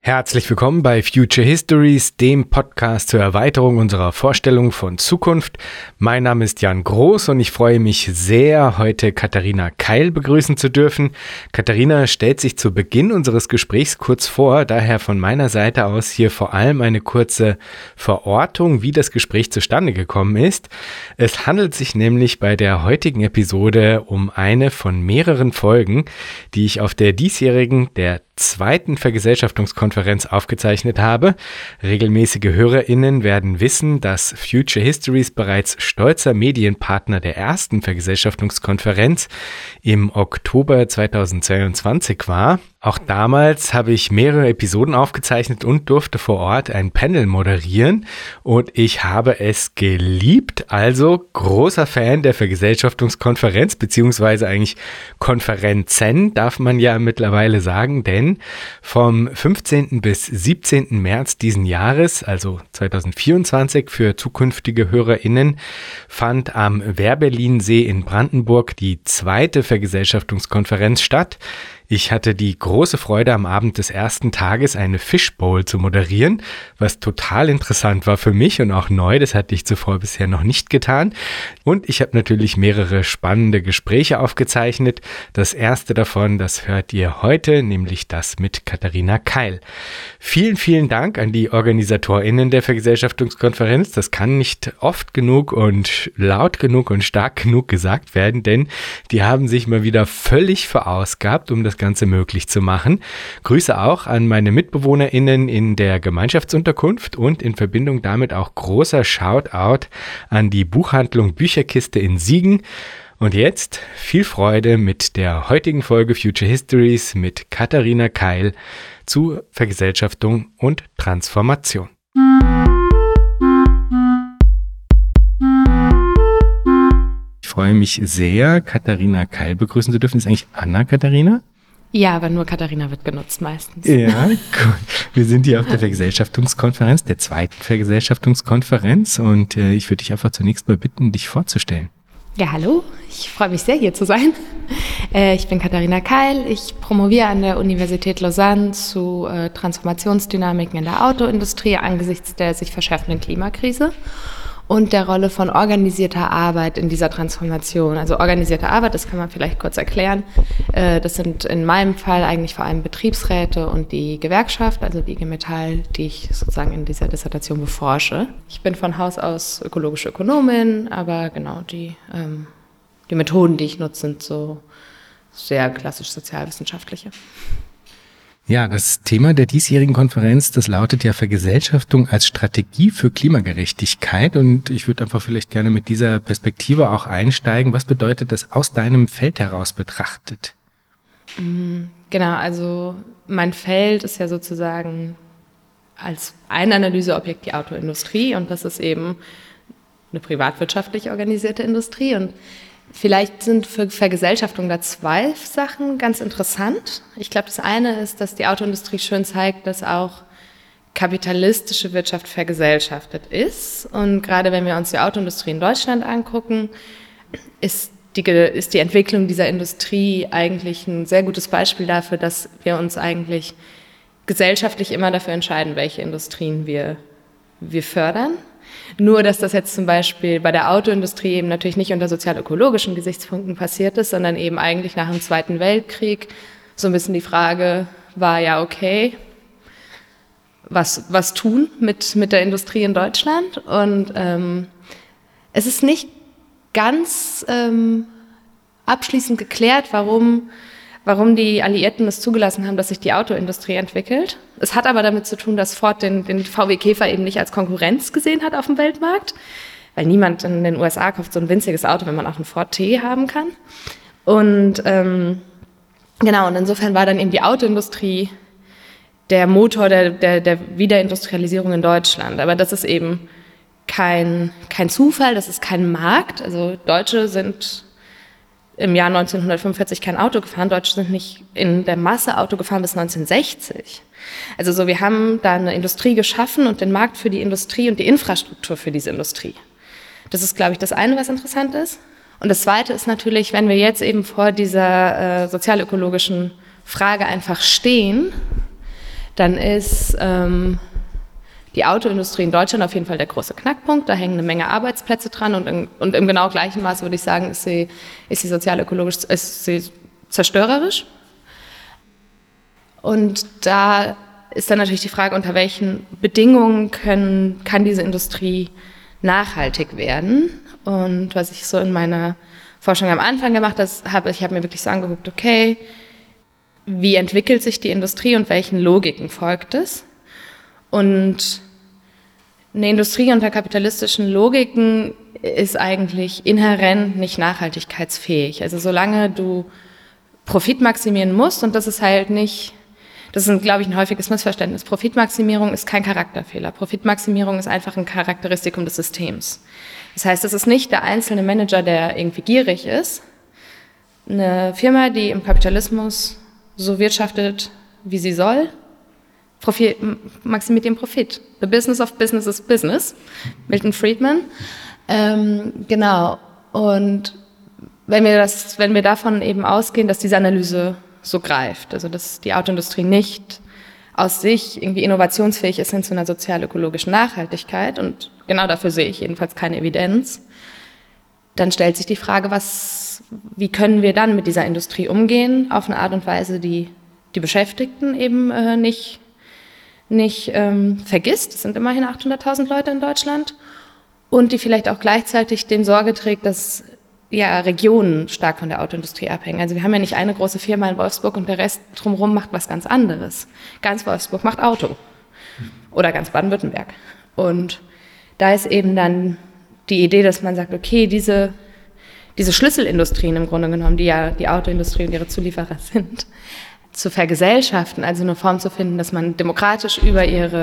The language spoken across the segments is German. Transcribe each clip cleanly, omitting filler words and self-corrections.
Herzlich willkommen bei Future Histories, dem Podcast zur Erweiterung unserer Vorstellung von Zukunft. Mein Name ist Jan Groß und ich freue mich sehr, heute Katharina Keil begrüßen zu dürfen. Katharina stellt sich zu Beginn unseres Gesprächs kurz vor, daher von meiner Seite aus hier vor allem eine kurze Verortung, wie das Gespräch zustande gekommen ist. Es handelt sich nämlich bei der heutigen Episode um eine von mehreren Folgen, die ich auf der diesjährigen, der zweiten Vergesellschaftungskonferenz aufgezeichnet habe. Regelmäßige HörerInnen werden wissen, dass Future Histories bereits stolzer Medienpartner der ersten Vergesellschaftungskonferenz im Oktober 2022 war. Auch damals habe ich mehrere Episoden aufgezeichnet und durfte vor Ort ein Panel moderieren und ich habe es geliebt, also großer Fan der Vergesellschaftungskonferenz, beziehungsweise eigentlich Konferenzen, darf man ja mittlerweile sagen, denn vom 15. bis 17. März diesen Jahres, also 2024 für zukünftige HörerInnen, fand am Wehrberlinsee in Brandenburg die zweite Vergesellschaftungskonferenz statt. Ich hatte die große Freude, am Abend des ersten Tages eine Fishbowl zu moderieren, was total interessant war für mich und auch neu, das hatte ich zuvor bisher noch nicht getan. Und ich habe natürlich mehrere spannende Gespräche aufgezeichnet. Das erste davon, das hört ihr heute, nämlich das mit Katharina Keil. Vielen, vielen Dank an die OrganisatorInnen der Vergesellschaftungskonferenz. Das kann nicht oft genug und laut genug und stark genug gesagt werden, denn die haben sich mal wieder völlig verausgabt, um das Ganze möglich zu machen. Grüße auch an meine MitbewohnerInnen in der Gemeinschaftsunterkunft und in Verbindung damit auch großer Shoutout an die Buchhandlung Bücherkiste in Siegen. Und jetzt viel Freude mit der heutigen Folge Future Histories mit Katharina Keil zu Vergesellschaftung und Transformation. Ich freue mich sehr, Katharina Keil begrüßen zu dürfen. Ist eigentlich Anna Katharina? Ja, aber nur Katharina wird genutzt meistens. Ja, gut. Wir sind hier auf der Vergesellschaftungskonferenz, der zweiten Vergesellschaftungskonferenz und ich würde dich einfach zunächst mal bitten, dich vorzustellen. Ja, hallo. Ich freue mich sehr, hier zu sein. Ich bin Katharina Keil. Ich promoviere an der Universität Lausanne zu Transformationsdynamiken in der Autoindustrie angesichts der sich verschärfenden Klimakrise und der Rolle von organisierter Arbeit in dieser Transformation. Also organisierte Arbeit, das kann man vielleicht kurz erklären. Das sind in meinem Fall eigentlich vor allem Betriebsräte und die Gewerkschaft, also die IG Metall, die ich sozusagen in dieser Dissertation beforsche. Ich bin von Haus aus ökologische Ökonomin, aber genau die Methoden, die ich nutze, sind so sehr klassisch sozialwissenschaftliche. Ja, das Thema der diesjährigen Konferenz, das lautet ja Vergesellschaftung als Strategie für Klimagerechtigkeit und ich würde einfach vielleicht gerne mit dieser Perspektive auch einsteigen. Was bedeutet das aus deinem Feld heraus betrachtet? Genau, also mein Feld ist ja sozusagen als ein Analyseobjekt die Autoindustrie und das ist eben eine privatwirtschaftlich organisierte Industrie und vielleicht sind für Vergesellschaftung da zwei Sachen ganz interessant. Ich glaube, das eine ist, dass die Autoindustrie schön zeigt, dass auch kapitalistische Wirtschaft vergesellschaftet ist. Und gerade wenn wir uns die Autoindustrie in Deutschland angucken, ist die Entwicklung dieser Industrie eigentlich ein sehr gutes Beispiel dafür, dass wir uns eigentlich gesellschaftlich immer dafür entscheiden, welche Industrien wir fördern. Nur, dass das jetzt zum Beispiel bei der Autoindustrie eben natürlich nicht unter sozial-ökologischen Gesichtspunkten passiert ist, sondern eben eigentlich nach dem Zweiten Weltkrieg so ein bisschen die Frage war, ja okay, was tun mit der Industrie in Deutschland? Und es ist nicht ganz abschließend geklärt, warum die Alliierten es zugelassen haben, dass sich die Autoindustrie entwickelt. Es hat aber damit zu tun, dass Ford den VW Käfer eben nicht als Konkurrenz gesehen hat auf dem Weltmarkt, weil niemand in den USA kauft so ein winziges Auto, wenn man auch einen Ford T haben kann. Und genau, und insofern war dann eben die Autoindustrie der Motor der Wiederindustrialisierung in Deutschland. Aber das ist eben kein Zufall, das ist kein Markt. Also Deutsche sind im Jahr 1945 kein Auto gefahren. Deutsche sind nicht in der Masse Auto gefahren bis 1960. Also so, wir haben da eine Industrie geschaffen und den Markt für die Industrie und die Infrastruktur für diese Industrie. Das ist, glaube ich, das eine, was interessant ist. Und das zweite ist natürlich, wenn wir jetzt eben vor dieser sozialökologischen Frage einfach stehen, dann ist die Autoindustrie in Deutschland auf jeden Fall der große Knackpunkt. Da hängen eine Menge Arbeitsplätze dran und im genau gleichen Maße würde ich sagen, ist sie sozial-ökologisch, ist sie zerstörerisch. Und da ist dann natürlich die Frage, unter welchen Bedingungen kann diese Industrie nachhaltig werden. Und was ich so in meiner Forschung am Anfang gemacht habe, ich habe mir wirklich so angeguckt, okay, wie entwickelt sich die Industrie und welchen Logiken folgt es? Und eine Industrie unter kapitalistischen Logiken ist eigentlich inhärent nicht nachhaltigkeitsfähig. Also solange du Profit maximieren musst, und das ist halt nicht, das ist, glaube ich, ein häufiges Missverständnis. Profitmaximierung ist kein Charakterfehler. Profitmaximierung ist einfach ein Charakteristikum des Systems. Das heißt, es ist nicht der einzelne Manager, der irgendwie gierig ist. Eine Firma, die im Kapitalismus so wirtschaftet, wie sie soll, maximiert den Profit. The business of business is business. Milton Friedman. Genau. Und wenn wir davon eben ausgehen, dass diese Analyse so greift, also dass die Autoindustrie nicht aus sich irgendwie innovationsfähig ist hin zu einer sozial-ökologischen Nachhaltigkeit, und genau dafür sehe ich jedenfalls keine Evidenz, dann stellt sich die Frage, wie können wir dann mit dieser Industrie umgehen, auf eine Art und Weise, die die Beschäftigten eben nicht vergisst. Es sind immerhin 800.000 Leute in Deutschland, und die vielleicht auch gleichzeitig dem Sorge trägt, dass Regionen stark von der Autoindustrie abhängen. Also wir haben ja nicht eine große Firma in Wolfsburg und der Rest drumherum macht was ganz anderes. Ganz Wolfsburg macht Auto. Oder ganz Baden-Württemberg. Und da ist eben dann die Idee, dass man sagt, okay, diese Schlüsselindustrien im Grunde genommen, die ja die Autoindustrie und ihre Zulieferer sind, zu vergesellschaften, also eine Form zu finden, dass man demokratisch über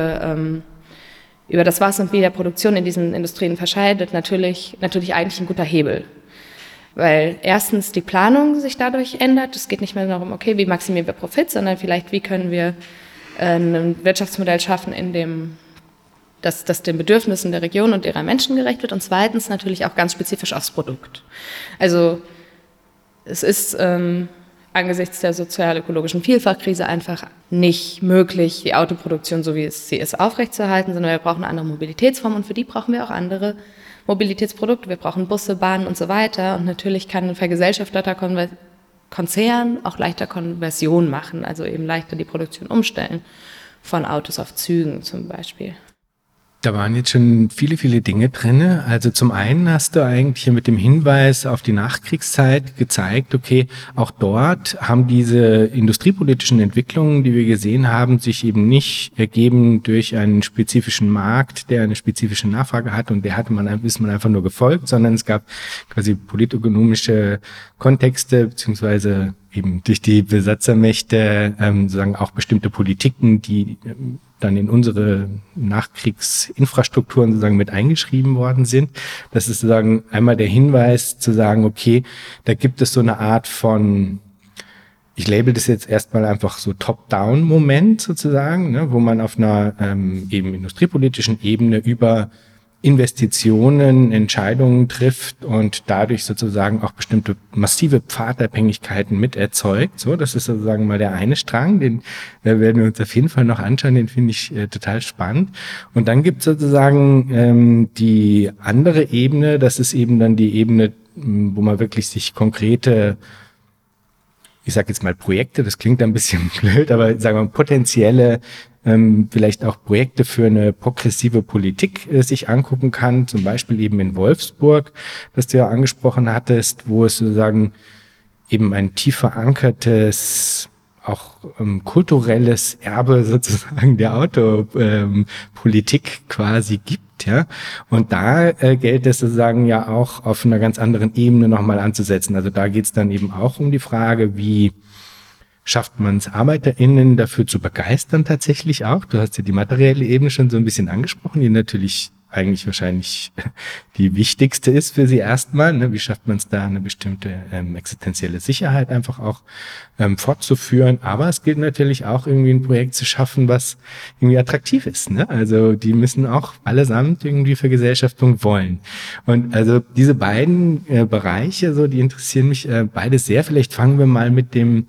das Was und Wie der Produktion in diesen Industrien verscheidet, natürlich eigentlich ein guter Hebel. Weil erstens die Planung sich dadurch ändert. Es geht nicht mehr darum, okay, wie maximieren wir Profit, sondern vielleicht, wie können wir ein Wirtschaftsmodell schaffen, in dem das den Bedürfnissen der Region und ihrer Menschen gerecht wird. Und zweitens natürlich auch ganz spezifisch aufs Produkt. Also es ist angesichts der sozial-ökologischen Vielfachkrise einfach nicht möglich, die Autoproduktion, so wie sie ist, aufrechtzuerhalten, sondern wir brauchen eine andere Mobilitätsform, und für die brauchen wir auch andere Mobilitätsprodukte. Wir brauchen Busse, Bahnen und so weiter. Und natürlich kann ein vergesellschafteter Konzern auch leichter Konversion machen, also eben leichter die Produktion umstellen, von Autos auf Zügen zum Beispiel. Da waren jetzt schon viele, viele Dinge drin. Also zum einen hast du eigentlich mit dem Hinweis auf die Nachkriegszeit gezeigt, okay, auch dort haben diese industriepolitischen Entwicklungen, die wir gesehen haben, sich eben nicht ergeben durch einen spezifischen Markt, der eine spezifische Nachfrage hat, und ist man einfach nur gefolgt, sondern es gab quasi politökonomische Kontexte, beziehungsweise eben durch die Besatzermächte sozusagen auch bestimmte Politiken, die dann in unsere Nachkriegsinfrastrukturen sozusagen mit eingeschrieben worden sind. Das ist sozusagen einmal der Hinweis zu sagen, okay, da gibt es so eine Art von, ich label das jetzt erstmal einfach so Top-Down-Moment sozusagen, ne, wo man auf einer eben industriepolitischen Ebene über Investitionen, Entscheidungen trifft und dadurch sozusagen auch bestimmte massive Pfadabhängigkeiten mit erzeugt. So, das ist sozusagen mal der eine Strang, den werden wir uns auf jeden Fall noch anschauen, den finde ich total spannend. Und dann gibt es sozusagen die andere Ebene, das ist eben dann die Ebene, wo man wirklich sich konkrete, ich sage jetzt mal Projekte, das klingt ein bisschen blöd, aber sagen wir potenzielle vielleicht auch Projekte für eine progressive Politik sich angucken kann, zum Beispiel eben in Wolfsburg, das du ja angesprochen hattest, wo es sozusagen eben ein tief verankertes, auch kulturelles Erbe sozusagen der Autopolitik quasi gibt, ja. Und da gilt es sozusagen ja auch auf einer ganz anderen Ebene nochmal anzusetzen. Also da geht es dann eben auch um die Frage, wie schafft man es, ArbeiterInnen dafür zu begeistern tatsächlich auch? Du hast ja die materielle Ebene schon so ein bisschen angesprochen, die natürlich eigentlich wahrscheinlich die wichtigste ist für sie erstmal. Ne? Wie schafft man es da, eine bestimmte existenzielle Sicherheit einfach auch fortzuführen? Aber es gilt natürlich auch irgendwie ein Projekt zu schaffen, was irgendwie attraktiv ist. Ne? Also die müssen auch allesamt irgendwie Vergesellschaftung wollen. Und also diese beiden Bereiche, so die interessieren mich beide sehr. Vielleicht fangen wir mal mit dem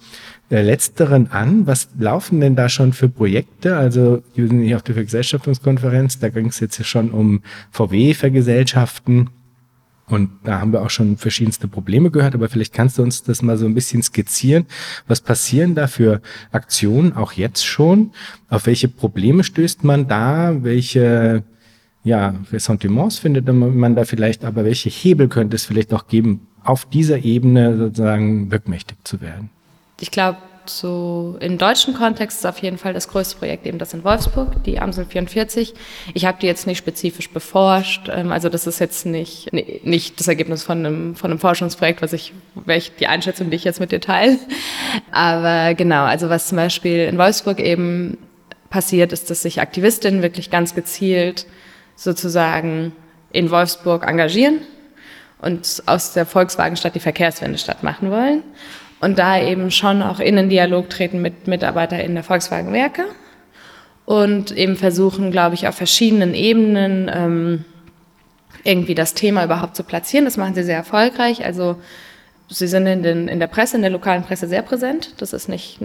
Letzteren an. Was laufen denn da schon für Projekte? Also wir sind hier auf der Vergesellschaftungskonferenz, da ging es jetzt ja schon um VW-Vergesellschaften. Und da haben wir auch schon verschiedenste Probleme gehört, aber vielleicht kannst du uns das mal so ein bisschen skizzieren. Was passieren da für Aktionen, auch jetzt schon? Auf welche Probleme stößt man da? Welche Ressentiments findet man da vielleicht, aber welche Hebel könnte es vielleicht auch geben, auf dieser Ebene sozusagen wirkmächtig zu werden? Ich glaube, so im deutschen Kontext ist auf jeden Fall das größte Projekt eben das in Wolfsburg, die Amsel 44. Ich habe die jetzt nicht spezifisch beforscht, also das ist jetzt nicht das Ergebnis von einem Forschungsprojekt, die Einschätzung, die ich jetzt mit dir teile. Aber genau, also was zum Beispiel in Wolfsburg eben passiert, ist, dass sich Aktivistinnen wirklich ganz gezielt sozusagen in Wolfsburg engagieren und aus der Volkswagenstadt die Verkehrswendestadt machen wollen. Und da eben schon auch in den Dialog treten mit MitarbeiterInnen der Volkswagen-Werke und eben versuchen, glaube ich, auf verschiedenen Ebenen irgendwie das Thema überhaupt zu platzieren. Das machen sie sehr erfolgreich. Also sie sind in der Presse, in der lokalen Presse sehr präsent. Das ist nicht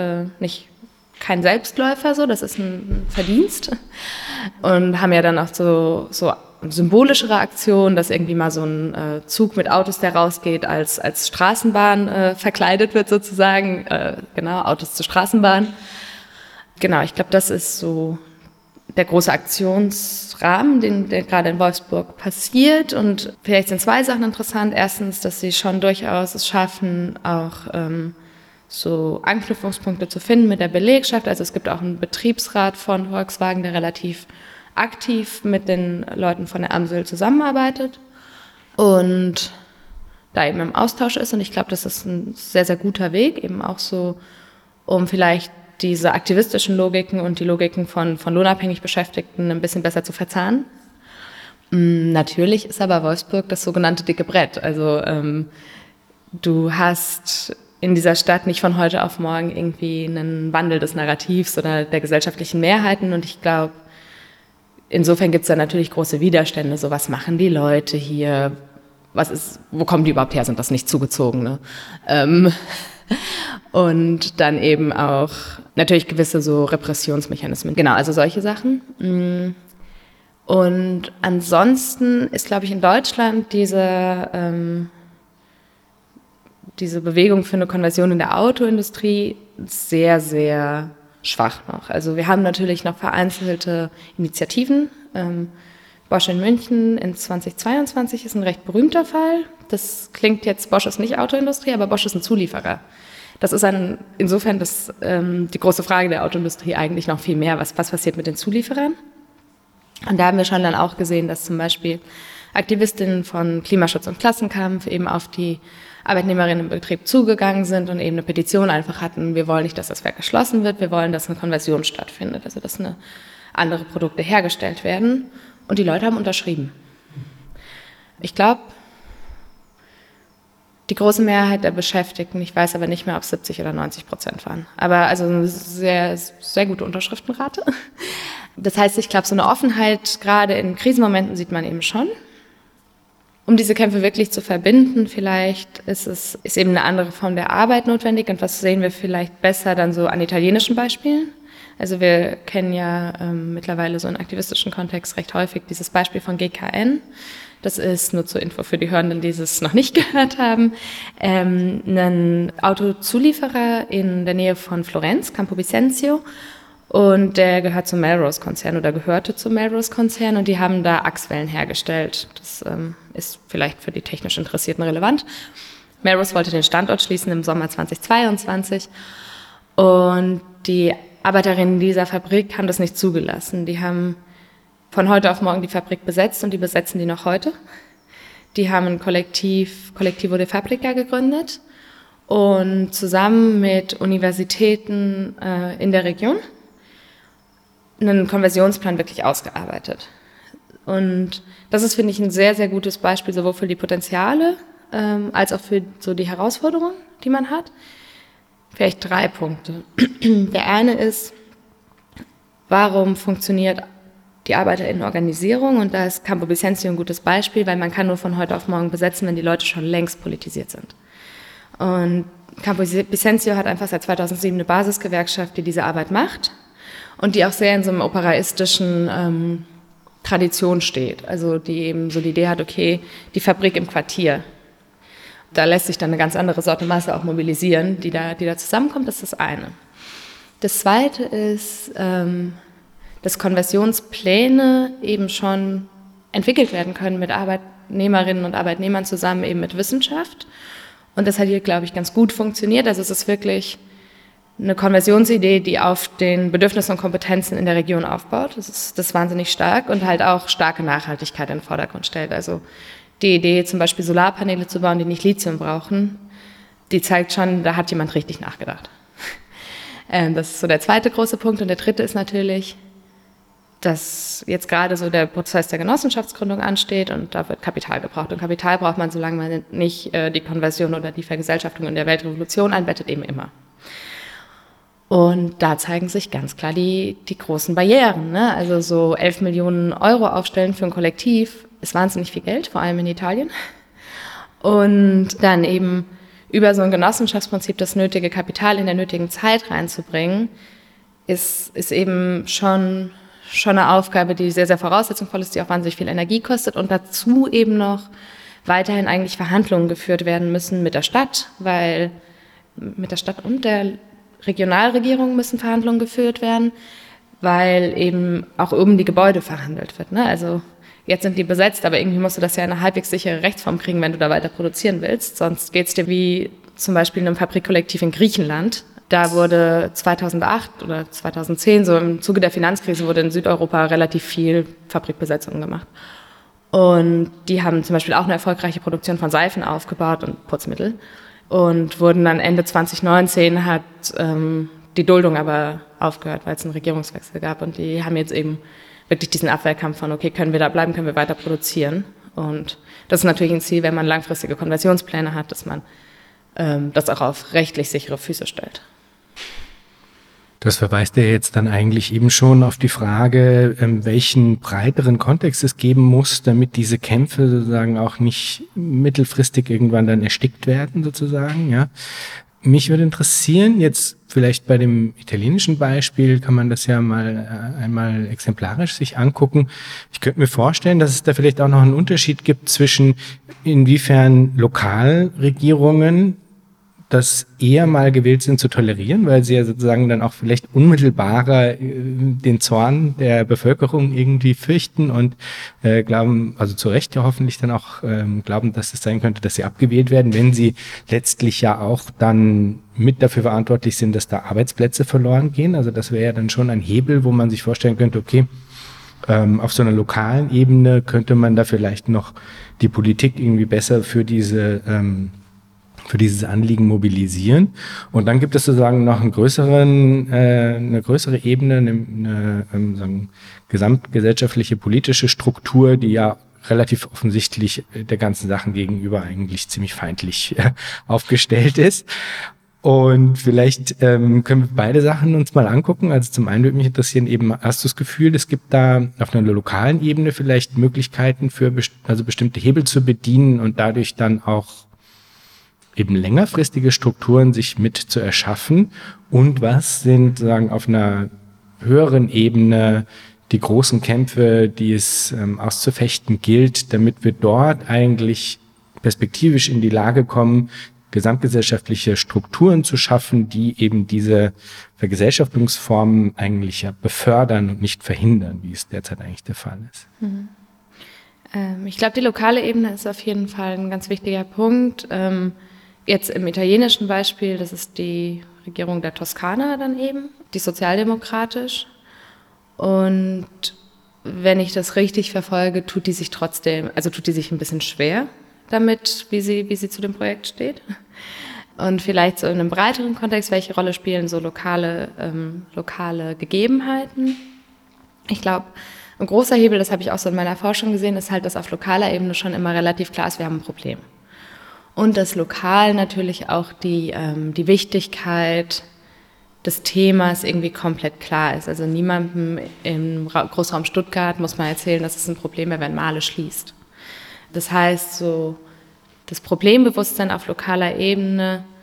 kein Selbstläufer, so, das ist ein Verdienst. Und haben ja dann auch so symbolischere Aktion, dass irgendwie mal so ein Zug mit Autos, der rausgeht, als Straßenbahn verkleidet wird sozusagen. Autos zur Straßenbahn. Genau, ich glaube, das ist so der große Aktionsrahmen, der gerade in Wolfsburg passiert. Und vielleicht sind zwei Sachen interessant. Erstens, dass sie schon durchaus es schaffen, auch so Anknüpfungspunkte zu finden mit der Belegschaft. Also es gibt auch einen Betriebsrat von Volkswagen, der relativ aktiv mit den Leuten von der Amsel zusammenarbeitet und da eben im Austausch ist. Und ich glaube, das ist ein sehr, sehr guter Weg, eben auch so, um vielleicht diese aktivistischen Logiken und die Logiken von lohnabhängig Beschäftigten ein bisschen besser zu verzahnen. Natürlich ist aber Wolfsburg das sogenannte dicke Brett. Also du hast in dieser Stadt nicht von heute auf morgen irgendwie einen Wandel des Narrativs oder der gesellschaftlichen Mehrheiten. Und ich glaube, insofern gibt es da natürlich große Widerstände. So, was machen die Leute hier? Wo kommen die überhaupt her? Sind das nicht Zugezogene? Und dann eben auch natürlich gewisse so Repressionsmechanismen. Genau, also solche Sachen. Und ansonsten ist, glaube ich, in Deutschland diese Bewegung für eine Konversion in der Autoindustrie sehr, sehr schwach noch. Also wir haben natürlich noch vereinzelte Initiativen. Bosch in München in 2022 ist ein recht berühmter Fall. Das klingt jetzt, Bosch ist nicht Autoindustrie, aber Bosch ist ein Zulieferer. Das ist insofern die große Frage der Autoindustrie eigentlich noch viel mehr. Was passiert mit den Zulieferern? Und da haben wir schon dann auch gesehen, dass zum Beispiel Aktivistinnen von Klimaschutz und Klassenkampf eben auf die Arbeitnehmerinnen im Betrieb zugegangen sind und eben eine Petition einfach hatten, wir wollen nicht, dass das Werk geschlossen wird, wir wollen, dass eine Konversion stattfindet, also dass andere Produkte hergestellt werden. Und die Leute haben unterschrieben. Ich glaube, die große Mehrheit der Beschäftigten, ich weiß aber nicht mehr, ob es 70% oder 90% waren, aber also eine sehr, sehr gute Unterschriftenrate. Das heißt, ich glaube, so eine Offenheit, gerade in Krisenmomenten sieht man eben schon. Um diese Kämpfe wirklich zu verbinden, vielleicht ist eben eine andere Form der Arbeit notwendig. Und was sehen wir vielleicht besser dann so an italienischen Beispielen? Also wir kennen ja mittlerweile so im aktivistischen Kontext recht häufig dieses Beispiel von GKN. Das ist, nur zur Info für die Hörenden, die es noch nicht gehört haben, ein Autozulieferer in der Nähe von Florenz, Campo Vicenzio. Und der gehört zum Melrose-Konzern oder gehörte zum Melrose-Konzern und die haben da Achswellen hergestellt. Das ist vielleicht für die technisch Interessierten relevant. Melrose wollte den Standort schließen im Sommer 2022 und die Arbeiterinnen dieser Fabrik haben das nicht zugelassen. Die haben von heute auf morgen die Fabrik besetzt und die besetzen die noch heute. Die haben ein Collectivo de Fabrica gegründet und zusammen mit Universitäten in der Region einen Konversionsplan wirklich ausgearbeitet. Und das ist, finde ich, ein sehr, sehr gutes Beispiel, sowohl für die Potenziale als auch für so die Herausforderungen, die man hat. Vielleicht 3 Punkte. Der eine ist, warum funktioniert die ArbeiterInnenorganisierung? Und da ist Campo Vicenzio ein gutes Beispiel, weil man kann nur von heute auf morgen besetzen, wenn die Leute schon längst politisiert sind. Und Campo Vicencio hat einfach seit 2007 eine Basisgewerkschaft, die diese Arbeit macht und die auch sehr in so einem operaistischen Tradition steht. Also die eben so die Idee hat, okay, die Fabrik im Quartier. Da lässt sich dann eine ganz andere Sorte Masse auch mobilisieren, die da zusammenkommt, das ist das eine. Das zweite ist, dass Konversionspläne eben schon entwickelt werden können mit Arbeitnehmerinnen und Arbeitnehmern zusammen, eben mit Wissenschaft. Und das hat hier, glaube ich, ganz gut funktioniert. Also es ist wirklich eine Konversionsidee, die auf den Bedürfnissen und Kompetenzen in der Region aufbaut. Das ist wahnsinnig stark und halt auch starke Nachhaltigkeit in den Vordergrund stellt. Also die Idee, zum Beispiel Solarpaneele zu bauen, die nicht Lithium brauchen, die zeigt schon, da hat jemand richtig nachgedacht. Das ist so der zweite große Punkt. Und der dritte ist natürlich, dass jetzt gerade so der Prozess der Genossenschaftsgründung ansteht und da wird Kapital gebraucht. Und Kapital braucht man, solange man nicht die Konversion oder die Vergesellschaftung in der Weltrevolution einbettet, eben immer. Und da zeigen sich ganz klar die großen Barrieren. Ne? Also so 11 Millionen Euro aufstellen für ein Kollektiv ist wahnsinnig viel Geld, vor allem in Italien. Und dann eben über so ein Genossenschaftsprinzip das nötige Kapital in der nötigen Zeit reinzubringen, ist eben schon eine Aufgabe, die sehr, sehr voraussetzungsvoll ist, die auch wahnsinnig viel Energie kostet und dazu eben noch weiterhin eigentlich Verhandlungen geführt werden müssen mit der Stadt, weil mit der Stadt und der Regionalregierung müssen Verhandlungen geführt werden, weil eben auch um die Gebäude verhandelt wird. Ne? Also jetzt sind die besetzt, aber irgendwie musst du das ja in eine halbwegs sichere Rechtsform kriegen, wenn du da weiter produzieren willst. Sonst geht's dir wie zum Beispiel in einem Fabrikkollektiv in Griechenland. Da wurde 2008 oder 2010, so im Zuge der Finanzkrise, wurde in Südeuropa relativ viel Fabrikbesetzung gemacht. Und die haben zum Beispiel auch eine erfolgreiche Produktion von Seifen aufgebaut und Putzmittel. Und wurden dann Ende 2019 hat die Duldung aber aufgehört, weil es einen Regierungswechsel gab. Und die haben jetzt eben wirklich diesen Abwehrkampf von, okay, können wir da bleiben, können wir weiter produzieren. Und das ist natürlich ein Ziel, wenn man langfristige Konversionspläne hat, dass man das auch auf rechtlich sichere Füße stellt. Das verweist ja jetzt dann eigentlich eben schon auf die Frage, welchen breiteren Kontext es geben muss, damit diese Kämpfe sozusagen auch nicht mittelfristig irgendwann dann erstickt werden, sozusagen, ja. Mich würde interessieren, jetzt vielleicht bei dem italienischen Beispiel kann man das ja mal einmal exemplarisch sich angucken. Ich könnte mir vorstellen, dass es da vielleicht auch noch einen Unterschied gibt zwischen inwiefern Lokalregierungen das eher mal gewillt sind zu tolerieren, weil sie ja sozusagen dann auch vielleicht unmittelbarer den Zorn der Bevölkerung irgendwie fürchten und glauben, also zu Recht ja hoffentlich dann auch glauben, dass es sein könnte, dass sie abgewählt werden, wenn sie letztlich ja auch dann mit dafür verantwortlich sind, dass da Arbeitsplätze verloren gehen. Also das wäre ja dann schon ein Hebel, wo man sich vorstellen könnte, okay, auf so einer lokalen Ebene könnte man da vielleicht noch die Politik irgendwie besser für dieses Anliegen mobilisieren. Und dann gibt es sozusagen noch eine größere Ebene, eine gesamtgesellschaftliche politische Struktur, die ja relativ offensichtlich der ganzen Sachen gegenüber eigentlich ziemlich feindlich aufgestellt ist. Und vielleicht können wir beide Sachen uns mal angucken. Also zum einen würde mich interessieren, eben hast du das Gefühl, es gibt da auf einer lokalen Ebene vielleicht Möglichkeiten für bestimmte Hebel zu bedienen und dadurch dann auch eben längerfristige Strukturen sich mit zu erschaffen und was sind sozusagen auf einer höheren Ebene die großen Kämpfe, die es auszufechten gilt, damit wir dort eigentlich perspektivisch in die Lage kommen, gesamtgesellschaftliche Strukturen zu schaffen, die eben diese Vergesellschaftungsformen eigentlich ja befördern und nicht verhindern, wie es derzeit eigentlich der Fall ist. Ich glaube, die lokale Ebene ist auf jeden Fall ein ganz wichtiger Punkt. Jetzt im italienischen Beispiel, das ist die Regierung der Toskana dann eben, die sozialdemokratisch. Und wenn ich das richtig verfolge, tut die sich ein bisschen schwer damit, wie sie zu dem Projekt steht. Und vielleicht so in einem breiteren Kontext, welche Rolle spielen so lokale Gegebenheiten? Ich glaube, ein großer Hebel, das habe ich auch so in meiner Forschung gesehen, ist halt, dass auf lokaler Ebene schon immer relativ klar ist, wir haben ein Problem. Und dass lokal natürlich auch die Wichtigkeit des Themas irgendwie komplett klar ist. Also niemandem im Großraum Stuttgart muss man erzählen, dass es ein Problem wäre, wenn Mahle schließt. Das heißt, so das Problembewusstsein auf lokaler Ebene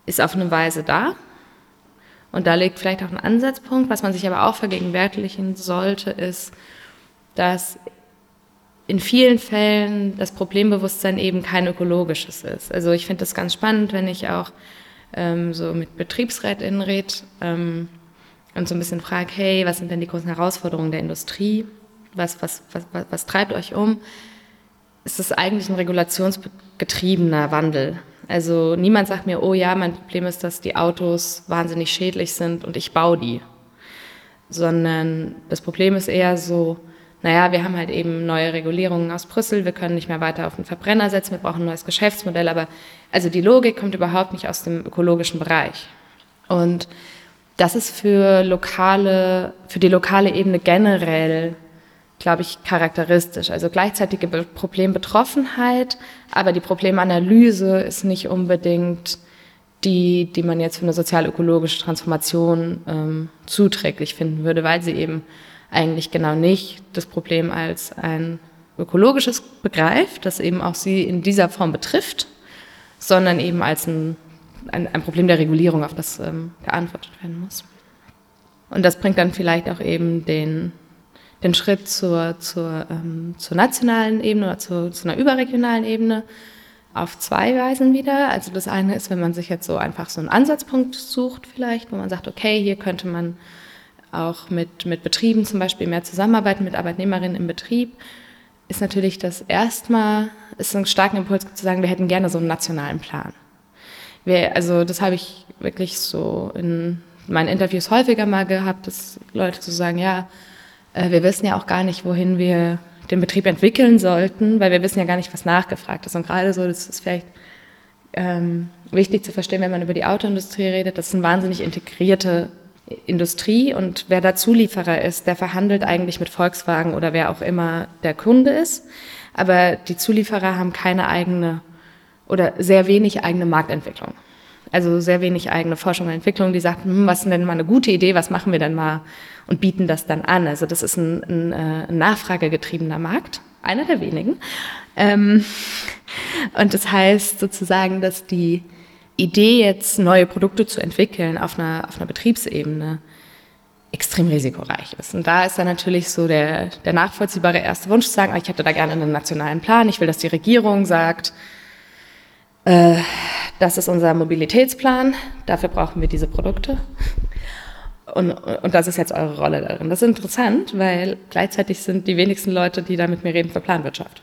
ist auf eine Weise da. Und da liegt vielleicht auch ein Ansatzpunkt. Was man sich aber auch vergegenwärtigen sollte, ist, dass in vielen Fällen das Problembewusstsein eben kein ökologisches ist. Also ich finde das ganz spannend, wenn ich auch so mit BetriebsrätInnen rede und so ein bisschen frage, hey, was sind denn die großen Herausforderungen der Industrie? Was treibt euch um? Es ist eigentlich ein regulationsgetriebener Wandel. Also niemand sagt mir, oh ja, mein Problem ist, dass die Autos wahnsinnig schädlich sind und ich baue die. Sondern das Problem ist eher so, naja, wir haben halt eben neue Regulierungen aus Brüssel, wir können nicht mehr weiter auf den Verbrenner setzen, wir brauchen ein neues Geschäftsmodell, aber also die Logik kommt überhaupt nicht aus dem ökologischen Bereich. Und das ist für die lokale Ebene generell, glaube ich, charakteristisch. Also gleichzeitige Problembetroffenheit, aber die Problemanalyse ist nicht unbedingt die man jetzt für eine sozial-ökologische Transformation zuträglich finden würde, weil sie eben eigentlich genau nicht das Problem als ein ökologisches begreift, das eben auch sie in dieser Form betrifft, sondern eben als ein Problem der Regulierung, auf das geantwortet werden muss. Und das bringt dann vielleicht auch eben den Schritt zur nationalen Ebene oder zu einer überregionalen Ebene auf zwei Weisen wieder. Also das eine ist, wenn man sich jetzt so einfach so einen Ansatzpunkt sucht vielleicht, wo man sagt, okay, hier könnte man auch mit Betrieben zum Beispiel mehr zusammenarbeiten, mit Arbeitnehmerinnen im Betrieb, ist natürlich das erstmal, ist ein starker Impuls zu sagen, wir hätten gerne so einen nationalen Plan. Also das habe ich wirklich so in meinen Interviews häufiger mal gehabt, dass Leute so sagen, ja, wir wissen ja auch gar nicht, wohin wir den Betrieb entwickeln sollten, weil wir wissen ja gar nicht, was nachgefragt ist. Und gerade so, das ist vielleicht wichtig zu verstehen, wenn man über die Autoindustrie redet, das ist eine wahnsinnig integrierte Industrie und wer da Zulieferer ist, der verhandelt eigentlich mit Volkswagen oder wer auch immer der Kunde ist. Aber die Zulieferer haben keine eigene oder sehr wenig eigene Marktentwicklung. Also sehr wenig eigene Forschung und Entwicklung, die sagt, was ist denn mal eine gute Idee, was machen wir denn mal und bieten das dann an. Also das ist ein nachfragegetriebener Markt, einer der wenigen. Und das heißt sozusagen, dass die Idee, jetzt neue Produkte zu entwickeln auf einer Betriebsebene, extrem risikoreich ist. Und da ist dann natürlich so der nachvollziehbare erste Wunsch zu sagen, ich hätte da gerne einen nationalen Plan, ich will, dass die Regierung sagt, das ist unser Mobilitätsplan, dafür brauchen wir diese Produkte. Und das ist jetzt eure Rolle darin. Das ist interessant, weil gleichzeitig sind die wenigsten Leute, die da mit mir reden, für Planwirtschaft.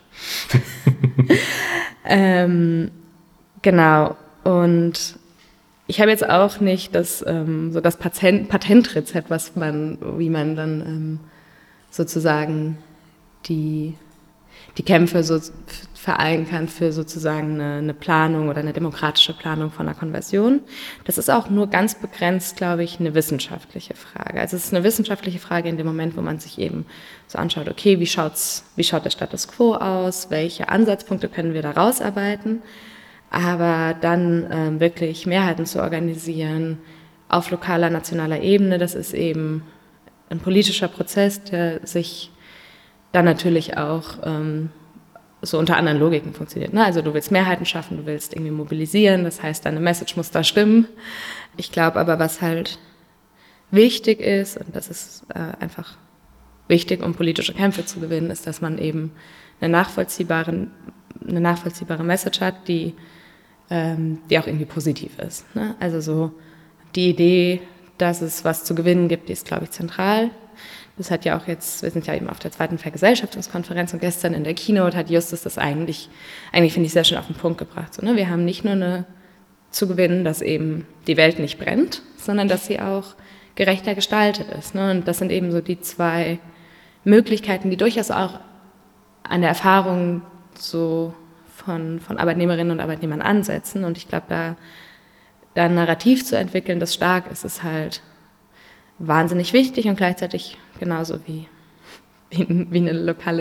Genau. Und ich habe jetzt auch nicht das Patentrezept, wie man dann sozusagen die Kämpfe so vereinen kann für sozusagen eine Planung oder eine demokratische Planung von einer Konversion. Das ist auch nur ganz begrenzt, glaube ich, eine wissenschaftliche Frage. Also es ist eine wissenschaftliche Frage in dem Moment, wo man sich eben so anschaut, okay, wie schaut der Status quo aus, welche Ansatzpunkte können wir da rausarbeiten, aber dann wirklich Mehrheiten zu organisieren auf lokaler, nationaler Ebene, das ist eben ein politischer Prozess, der sich dann natürlich auch so unter anderen Logiken funktioniert. Ne? Also du willst Mehrheiten schaffen, du willst irgendwie mobilisieren, das heißt, deine Message muss da stimmen. Ich glaube aber, was halt wichtig ist, und das ist einfach wichtig, um politische Kämpfe zu gewinnen, ist, dass man eben eine nachvollziehbare Message hat, die auch irgendwie positiv ist. Ne? Also so die Idee, dass es was zu gewinnen gibt, die ist, glaube ich, zentral. Das hat ja auch jetzt, wir sind ja eben auf der 2. Vergesellschaftungskonferenz und gestern in der Keynote hat Justus das eigentlich finde ich, sehr schön auf den Punkt gebracht. So, ne? Wir haben nicht nur zu gewinnen, dass eben die Welt nicht brennt, sondern dass sie auch gerechter gestaltet ist. Ne? Und das sind eben so die zwei Möglichkeiten, die durchaus auch an der Erfahrung so von Arbeitnehmerinnen und Arbeitnehmern ansetzen. Und ich glaube, da ein Narrativ zu entwickeln, das stark ist, ist halt wahnsinnig wichtig und gleichzeitig genauso wie eine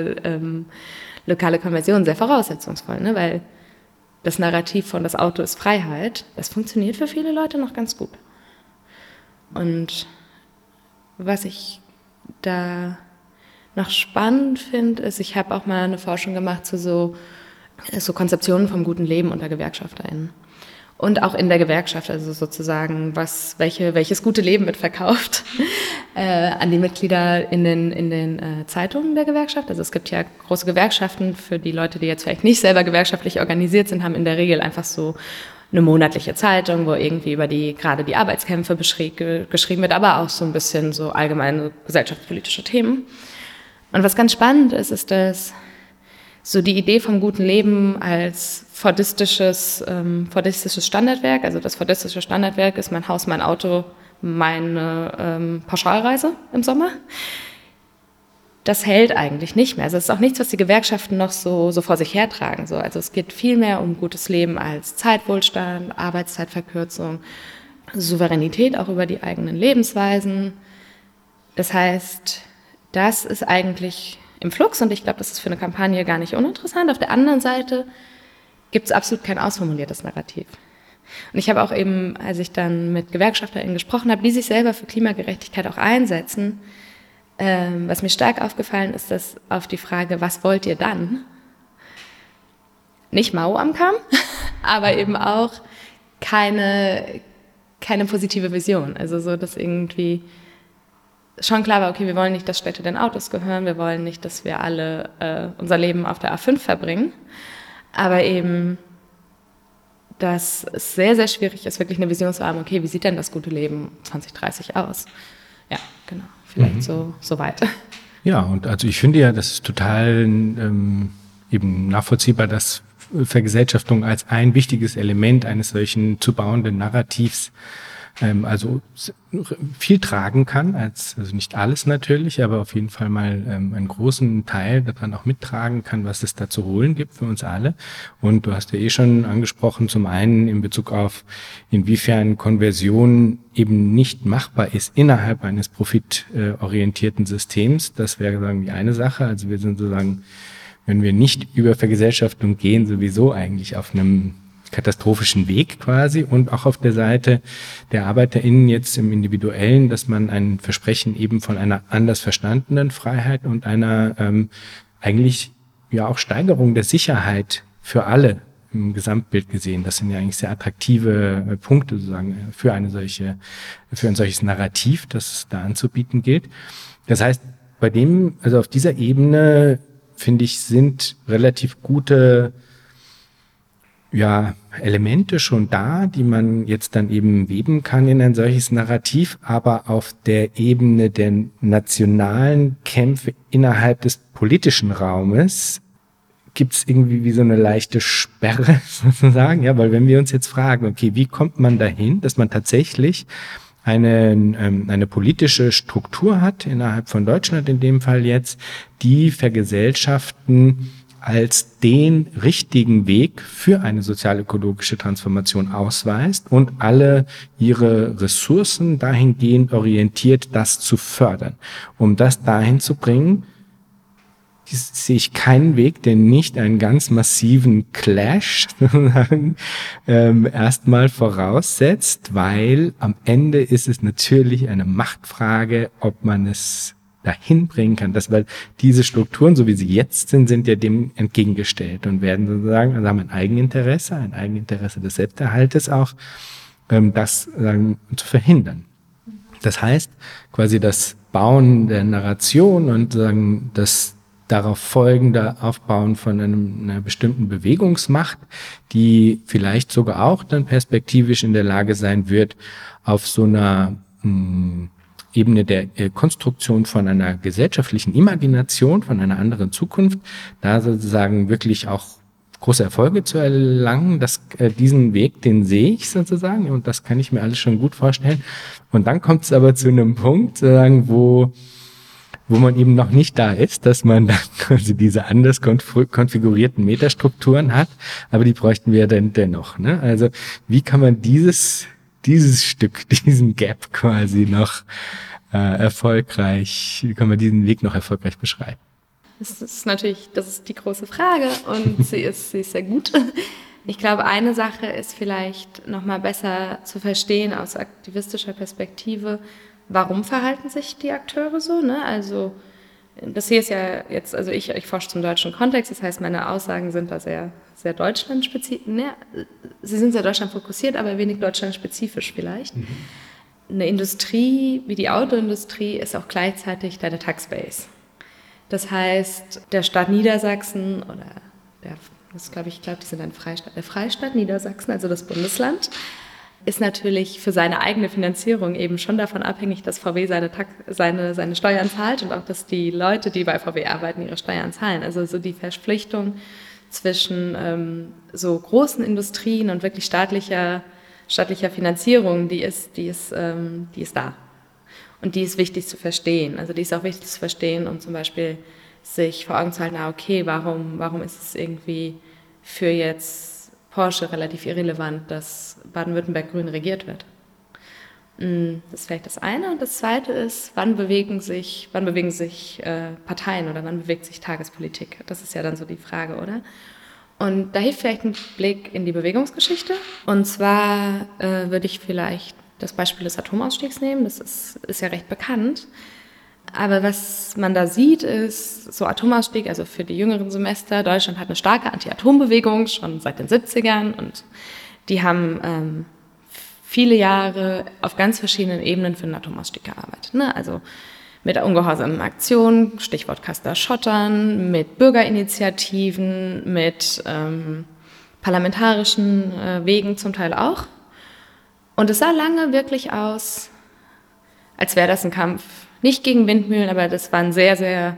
lokale Konversion sehr voraussetzungsvoll, ne? Weil das Narrativ von das Auto ist Freiheit, das funktioniert für viele Leute noch ganz gut. Und was ich da noch spannend finde, ist, ich habe auch mal eine Forschung gemacht zu so Konzeptionen vom guten Leben unter GewerkschafterInnen. und auch in der Gewerkschaft, also sozusagen, welches gute Leben wird verkauft an die Mitglieder in den Zeitungen der Gewerkschaft. Also es gibt ja große Gewerkschaften, für die Leute, die jetzt vielleicht nicht selber gewerkschaftlich organisiert sind, haben in der Regel einfach so eine monatliche Zeitung, wo irgendwie über gerade die Arbeitskämpfe geschrieben wird, aber auch so ein bisschen so allgemeine gesellschaftspolitische Themen. Und was ganz spannend ist, ist, dass so die Idee vom guten Leben als fordistisches Standardwerk, also das fordistische Standardwerk ist mein Haus, mein Auto, meine Pauschalreise im Sommer. Das hält eigentlich nicht mehr. Also es ist auch nichts, was die Gewerkschaften noch so vor sich hertragen. So. Also es geht viel mehr um gutes Leben als Zeitwohlstand, Arbeitszeitverkürzung, Souveränität auch über die eigenen Lebensweisen. Das heißt, das ist eigentlich im Flux und ich glaube, das ist für eine Kampagne gar nicht uninteressant. Auf der anderen Seite gibt es absolut kein ausformuliertes Narrativ. Und ich habe auch eben, als ich dann mit GewerkschafterInnen gesprochen habe, die sich selber für Klimagerechtigkeit auch einsetzen, was mir stark aufgefallen ist, dass auf die Frage, was wollt ihr dann? Nicht Mao am aber eben auch keine positive Vision. Also so, dass irgendwie schon klar war, okay, wir wollen nicht, dass Städte den Autos gehören, wir wollen nicht, dass wir alle unser Leben auf der A5 verbringen, aber eben, dass es sehr, sehr schwierig ist, wirklich eine Vision zu haben, okay, wie sieht denn das gute Leben 2030 aus? Ja, genau, vielleicht so weit. Ja, und also ich finde ja, das ist total eben nachvollziehbar, dass Vergesellschaftung als ein wichtiges Element eines solchen zu bauenden Narrativs also viel tragen kann, also nicht alles natürlich, aber auf jeden Fall mal einen großen Teil daran auch mittragen kann, was es da zu holen gibt für uns alle. Und du hast ja schon angesprochen, zum einen in Bezug auf, inwiefern Konversion eben nicht machbar ist innerhalb eines profitorientierten Systems. Das wäre sozusagen die eine Sache. Also wir sind sozusagen, wenn wir nicht über Vergesellschaftung gehen, sowieso eigentlich auf einem katastrophischen Weg quasi, und auch auf der Seite der ArbeiterInnen jetzt im Individuellen, dass man ein Versprechen eben von einer anders verstandenen Freiheit und einer eigentlich ja auch Steigerung der Sicherheit für alle im Gesamtbild gesehen. Das sind ja eigentlich sehr attraktive Punkte sozusagen für ein solches Narrativ, das es da anzubieten gilt. Das heißt, also auf dieser Ebene, finde ich, sind relativ gute Elemente schon da, die man jetzt dann eben weben kann in ein solches Narrativ, aber auf der Ebene der nationalen Kämpfe innerhalb des politischen Raumes gibt es irgendwie wie so eine leichte Sperre sozusagen, ja, weil wenn wir uns jetzt fragen, okay, wie kommt man dahin, dass man tatsächlich eine politische Struktur hat, innerhalb von Deutschland in dem Fall jetzt, die Vergesellschaften als den richtigen Weg für eine sozial-ökologische Transformation ausweist und alle ihre Ressourcen dahingehend orientiert, das zu fördern. Um das dahin zu bringen, sehe ich keinen Weg, der nicht einen ganz massiven Clash erstmal voraussetzt, weil am Ende ist es natürlich eine Machtfrage, ob man es dahin bringen kann, weil diese Strukturen, so wie sie jetzt sind, sind ja dem entgegengestellt und werden sozusagen, also haben ein Eigeninteresse des Selbsterhaltes auch, das zu verhindern. Das heißt, quasi das Bauen der Narration und das darauf folgende Aufbauen von einer bestimmten Bewegungsmacht, die vielleicht sogar auch dann perspektivisch in der Lage sein wird, auf so einer Ebene der Konstruktion von einer gesellschaftlichen Imagination, von einer anderen Zukunft, da sozusagen wirklich auch große Erfolge zu erlangen. Diesen Weg, den sehe ich sozusagen, und das kann ich mir alles schon gut vorstellen. Und dann kommt es aber zu einem Punkt, sozusagen, wo man eben noch nicht da ist, dass man dann quasi diese anders konfigurierten Metastrukturen hat, aber die bräuchten wir dann dennoch, ne? Also wie kann man dieses Stück, diesen Gap quasi noch wie kann man diesen Weg noch erfolgreich beschreiben? Das ist die große Frage und sie ist sehr gut. Ich glaube, eine Sache ist vielleicht nochmal besser zu verstehen aus aktivistischer Perspektive, warum verhalten sich die Akteure so, ne? Also das hier ist ja jetzt, also ich forsche zum deutschen Kontext, das heißt, meine Aussagen sind da sehr, sehr deutschlandspezifisch. Ne, sie sind sehr deutschlandfokussiert, aber wenig deutschlandspezifisch vielleicht. Eine Industrie wie die Autoindustrie ist auch gleichzeitig deine Taxbase. Das heißt, der Staat Niedersachsen oder ich glaube, die sind ein Freistaat, der Freistaat Niedersachsen, also das Bundesland, ist natürlich für seine eigene Finanzierung eben schon davon abhängig, dass VW seine Steuern zahlt und auch, dass die Leute, die bei VW arbeiten, ihre Steuern zahlen. Also so die Verpflichtung zwischen so großen Industrien und wirklich staatlicher Finanzierung, die ist da. Und die ist wichtig zu verstehen. Also die ist auch wichtig zu verstehen, um zum Beispiel sich vor Augen zu halten, okay, warum ist es irgendwie für jetzt Porsche relativ irrelevant, dass Baden-Württemberg grün regiert wird. Das ist vielleicht das eine. Und das zweite ist, wann bewegen sich Parteien oder wann bewegt sich Tagespolitik? Das ist ja dann so die Frage, oder? Und da hilft vielleicht ein Blick in die Bewegungsgeschichte. Und zwar würde ich vielleicht das Beispiel des Atomausstiegs nehmen. Das ist ja recht bekannt. Aber was man da sieht, ist so Atomausstieg, also für die jüngeren Semester, Deutschland hat eine starke Anti-Atom-Bewegung, schon seit den 70ern. Und die haben viele Jahre auf ganz verschiedenen Ebenen für den Atomausstieg gearbeitet. Ne? Also mit ungehorsamen Aktionen, Stichwort Kaster-Schottern, mit Bürgerinitiativen, mit parlamentarischen Wegen zum Teil auch. Und es sah lange wirklich aus, als wäre das ein Kampf, nicht gegen Windmühlen, aber das war ein sehr, sehr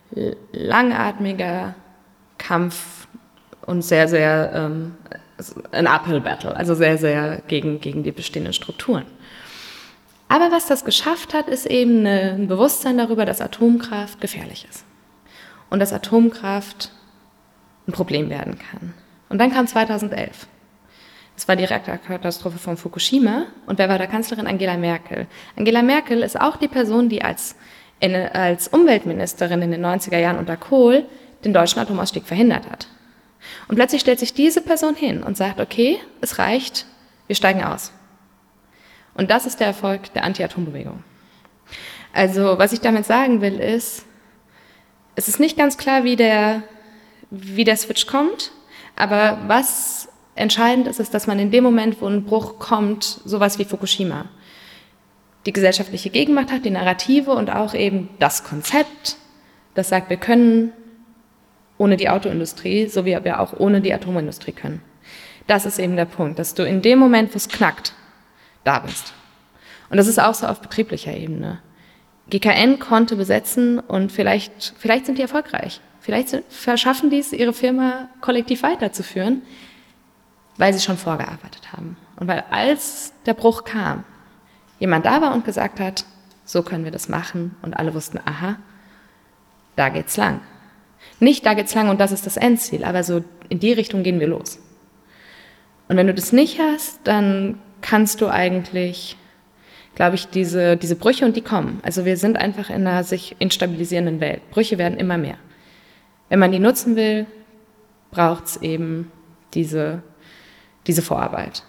langatmiger Kampf und sehr, sehr ein Uphill Battle, also sehr, sehr gegen die bestehenden Strukturen. Aber was das geschafft hat, ist eben ein Bewusstsein darüber, dass Atomkraft gefährlich ist und dass Atomkraft ein Problem werden kann. Und dann kam 2011. Das war die Reaktorkatastrophe von Fukushima. Und wer war da Kanzlerin? Angela Merkel. Angela Merkel ist auch die Person, die als Umweltministerin in den 90er Jahren unter Kohl den deutschen Atomausstieg verhindert hat. Und plötzlich stellt sich diese Person hin und sagt, okay, es reicht, wir steigen aus. Und das ist der Erfolg der Anti-Atom-Bewegung. Also was ich damit sagen will, ist, es ist nicht ganz klar, wie der Switch kommt, aber was entscheidend ist, dass man in dem Moment, wo ein Bruch kommt, sowas wie Fukushima, die gesellschaftliche Gegenmacht hat, die Narrative und auch eben das Konzept, das sagt, wir können ohne die Autoindustrie, so wie wir auch ohne die Atomindustrie können. Das ist eben der Punkt, dass du in dem Moment, wo es knackt, da bist. Und das ist auch so auf betrieblicher Ebene. GKN konnte besetzen und vielleicht sind die erfolgreich. Vielleicht verschaffen die es, ihre Firma kollektiv weiterzuführen, weil sie schon vorgearbeitet haben. Und weil als der Bruch kam, jemand da war und gesagt hat, so können wir das machen. Und alle wussten, aha, da geht's lang. Nicht da geht's lang und das ist das Endziel, aber so in die Richtung gehen wir los. Und wenn du das nicht hast, dann kannst du eigentlich, glaube ich, diese Brüche, und die kommen. Also wir sind einfach in einer sich instabilisierenden Welt. Brüche werden immer mehr. Wenn man die nutzen will, braucht's eben diese Vorarbeit.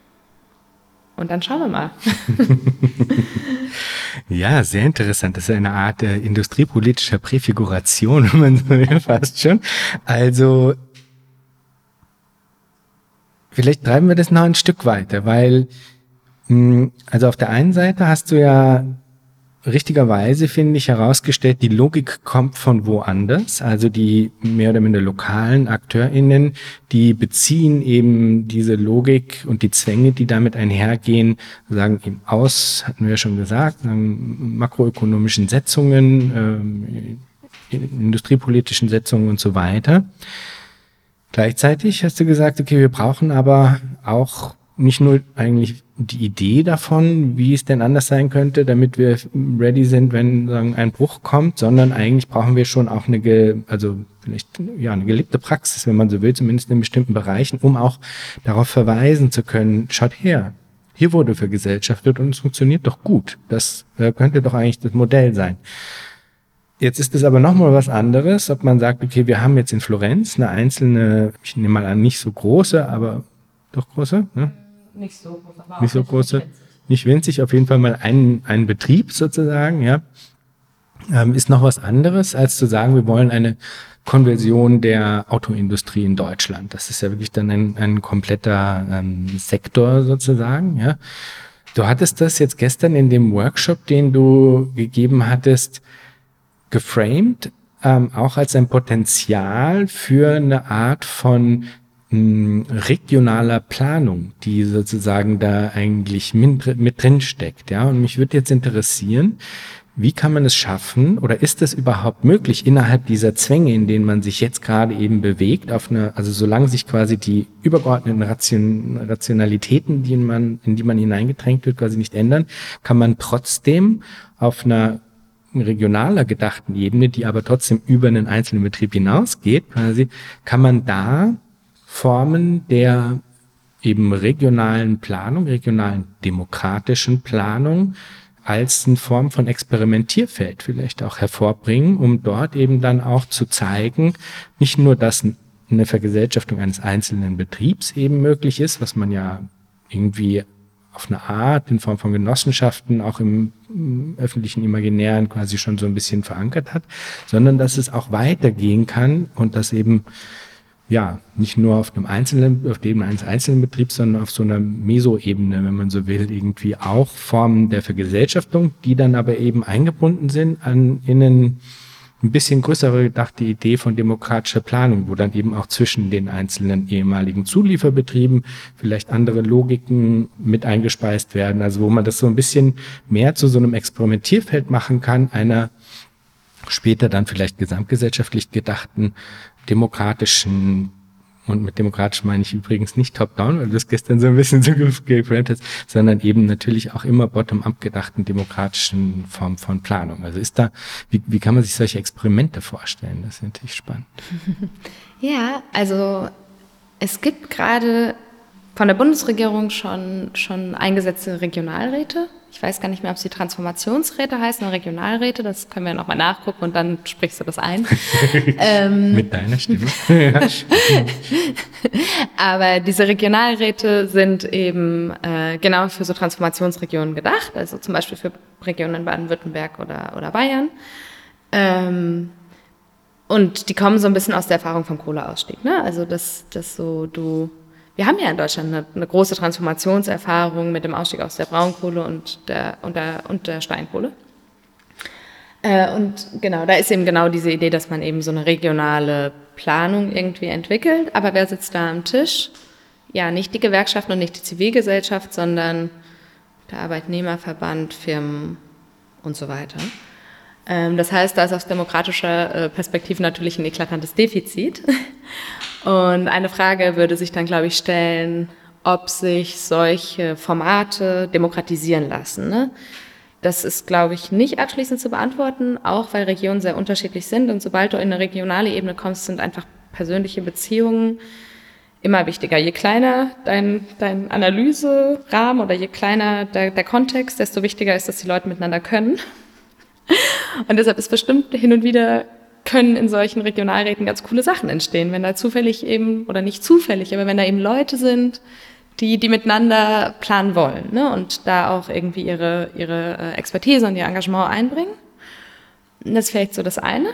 Und dann schauen wir mal. Ja, sehr interessant. Das ist eine Art industriepolitischer Präfiguration, wenn man so will, fast schon. Also vielleicht treiben wir das noch ein Stück weiter, weil also auf der einen Seite hast du ja richtigerweise, finde ich, herausgestellt, die Logik kommt von woanders. Also die mehr oder minder lokalen AkteurInnen, die beziehen eben diese Logik und die Zwänge, die damit einhergehen, sagen eben aus, hatten wir ja schon gesagt, makroökonomischen Setzungen, industriepolitischen Setzungen und so weiter. Gleichzeitig hast du gesagt, okay, wir brauchen aber auch nicht nur eigentlich die Idee davon, wie es denn anders sein könnte, damit wir ready sind, wenn sagen, ein Bruch kommt, sondern eigentlich brauchen wir schon auch eine gelebte Praxis, wenn man so will, zumindest in bestimmten Bereichen, um auch darauf verweisen zu können, schaut her, hier wurde vergesellschaftet und es funktioniert doch gut. Das könnte doch eigentlich das Modell sein. Jetzt ist es aber nochmal was anderes, ob man sagt, okay, wir haben jetzt in Florenz eine einzelne, ich nehme mal an, nicht so große, aber doch große, ne? Nicht so groß, aber nicht so große, nicht winzig, auf jeden Fall mal einen Betrieb sozusagen, ja, ist noch was anderes, als zu sagen, wir wollen eine Konversion der Autoindustrie in Deutschland. Das ist ja wirklich dann ein kompletter Sektor sozusagen. Ja. Du hattest das jetzt gestern in dem Workshop, den du gegeben hattest, geframed, auch als ein Potenzial für eine Art von regionaler Planung, die sozusagen da eigentlich mit drin steckt. Ja? Und mich würde jetzt interessieren, wie kann man es schaffen oder ist es überhaupt möglich, innerhalb dieser Zwänge, in denen man sich jetzt gerade eben bewegt, also solange sich quasi die übergeordneten Rationalitäten, in die man hineingedrängt wird, quasi nicht ändern, kann man trotzdem auf einer regionaler gedachten Ebene, die aber trotzdem über einen einzelnen Betrieb hinausgeht, quasi, kann man da Formen der eben regionalen Planung, regionalen demokratischen Planung als eine Form von Experimentierfeld vielleicht auch hervorbringen, um dort eben dann auch zu zeigen, nicht nur, dass eine Vergesellschaftung eines einzelnen Betriebs eben möglich ist, was man ja irgendwie auf eine Art in Form von Genossenschaften auch im öffentlichen Imaginären quasi schon so ein bisschen verankert hat, sondern dass es auch weitergehen kann und dass eben ja, nicht nur auf dem Ebene eines einzelnen Betriebs, sondern auf so einer Meso-Ebene, wenn man so will, irgendwie auch Formen der Vergesellschaftung, die dann aber eben eingebunden sind in ein bisschen größere gedachte Idee von demokratischer Planung, wo dann eben auch zwischen den einzelnen ehemaligen Zulieferbetrieben vielleicht andere Logiken mit eingespeist werden, also wo man das so ein bisschen mehr zu so einem Experimentierfeld machen kann, einer später dann vielleicht gesamtgesellschaftlich gedachten demokratischen, und mit demokratisch meine ich übrigens nicht top-down, weil du das gestern so ein bisschen so geframed hast, sondern eben natürlich auch immer bottom-up gedachten demokratischen Form von Planung. Also wie kann man sich solche Experimente vorstellen? Das ist natürlich spannend. Ja, also es gibt gerade von der Bundesregierung schon eingesetzte Regionalräte. Ich weiß gar nicht mehr, ob sie Transformationsräte heißen oder Regionalräte. Das können wir nochmal nachgucken und dann sprichst du das ein. Mit deiner Stimme. Aber diese Regionalräte sind eben genau für so Transformationsregionen gedacht, also zum Beispiel für Regionen in Baden-Württemberg oder Bayern. Und die kommen so ein bisschen aus der Erfahrung vom Kohleausstieg. Ne? Also wir haben ja in Deutschland eine große Transformationserfahrung mit dem Ausstieg aus der Braunkohle und der Steinkohle. Und genau, da ist eben genau diese Idee, dass man eben so eine regionale Planung irgendwie entwickelt. Aber wer sitzt da am Tisch? Ja, nicht die Gewerkschaften und nicht die Zivilgesellschaft, sondern der Arbeitnehmerverband, Firmen und so weiter. Das heißt, da ist aus demokratischer Perspektive natürlich ein eklatantes Defizit. Und eine Frage würde sich dann, glaube ich, stellen, ob sich solche Formate demokratisieren lassen. Ne? Das ist, glaube ich, nicht abschließend zu beantworten, auch weil Regionen sehr unterschiedlich sind. Und sobald du in eine regionale Ebene kommst, sind einfach persönliche Beziehungen immer wichtiger. Je kleiner dein Analyserahmen oder je kleiner der Kontext, desto wichtiger ist, dass die Leute miteinander können. Und deshalb ist bestimmt hin und wieder können in solchen Regionalräten ganz coole Sachen entstehen, wenn da zufällig eben, oder nicht zufällig, aber wenn da eben Leute sind, die miteinander planen wollen, ne, und da auch irgendwie ihre Expertise und ihr Engagement einbringen. Das ist vielleicht so das eine.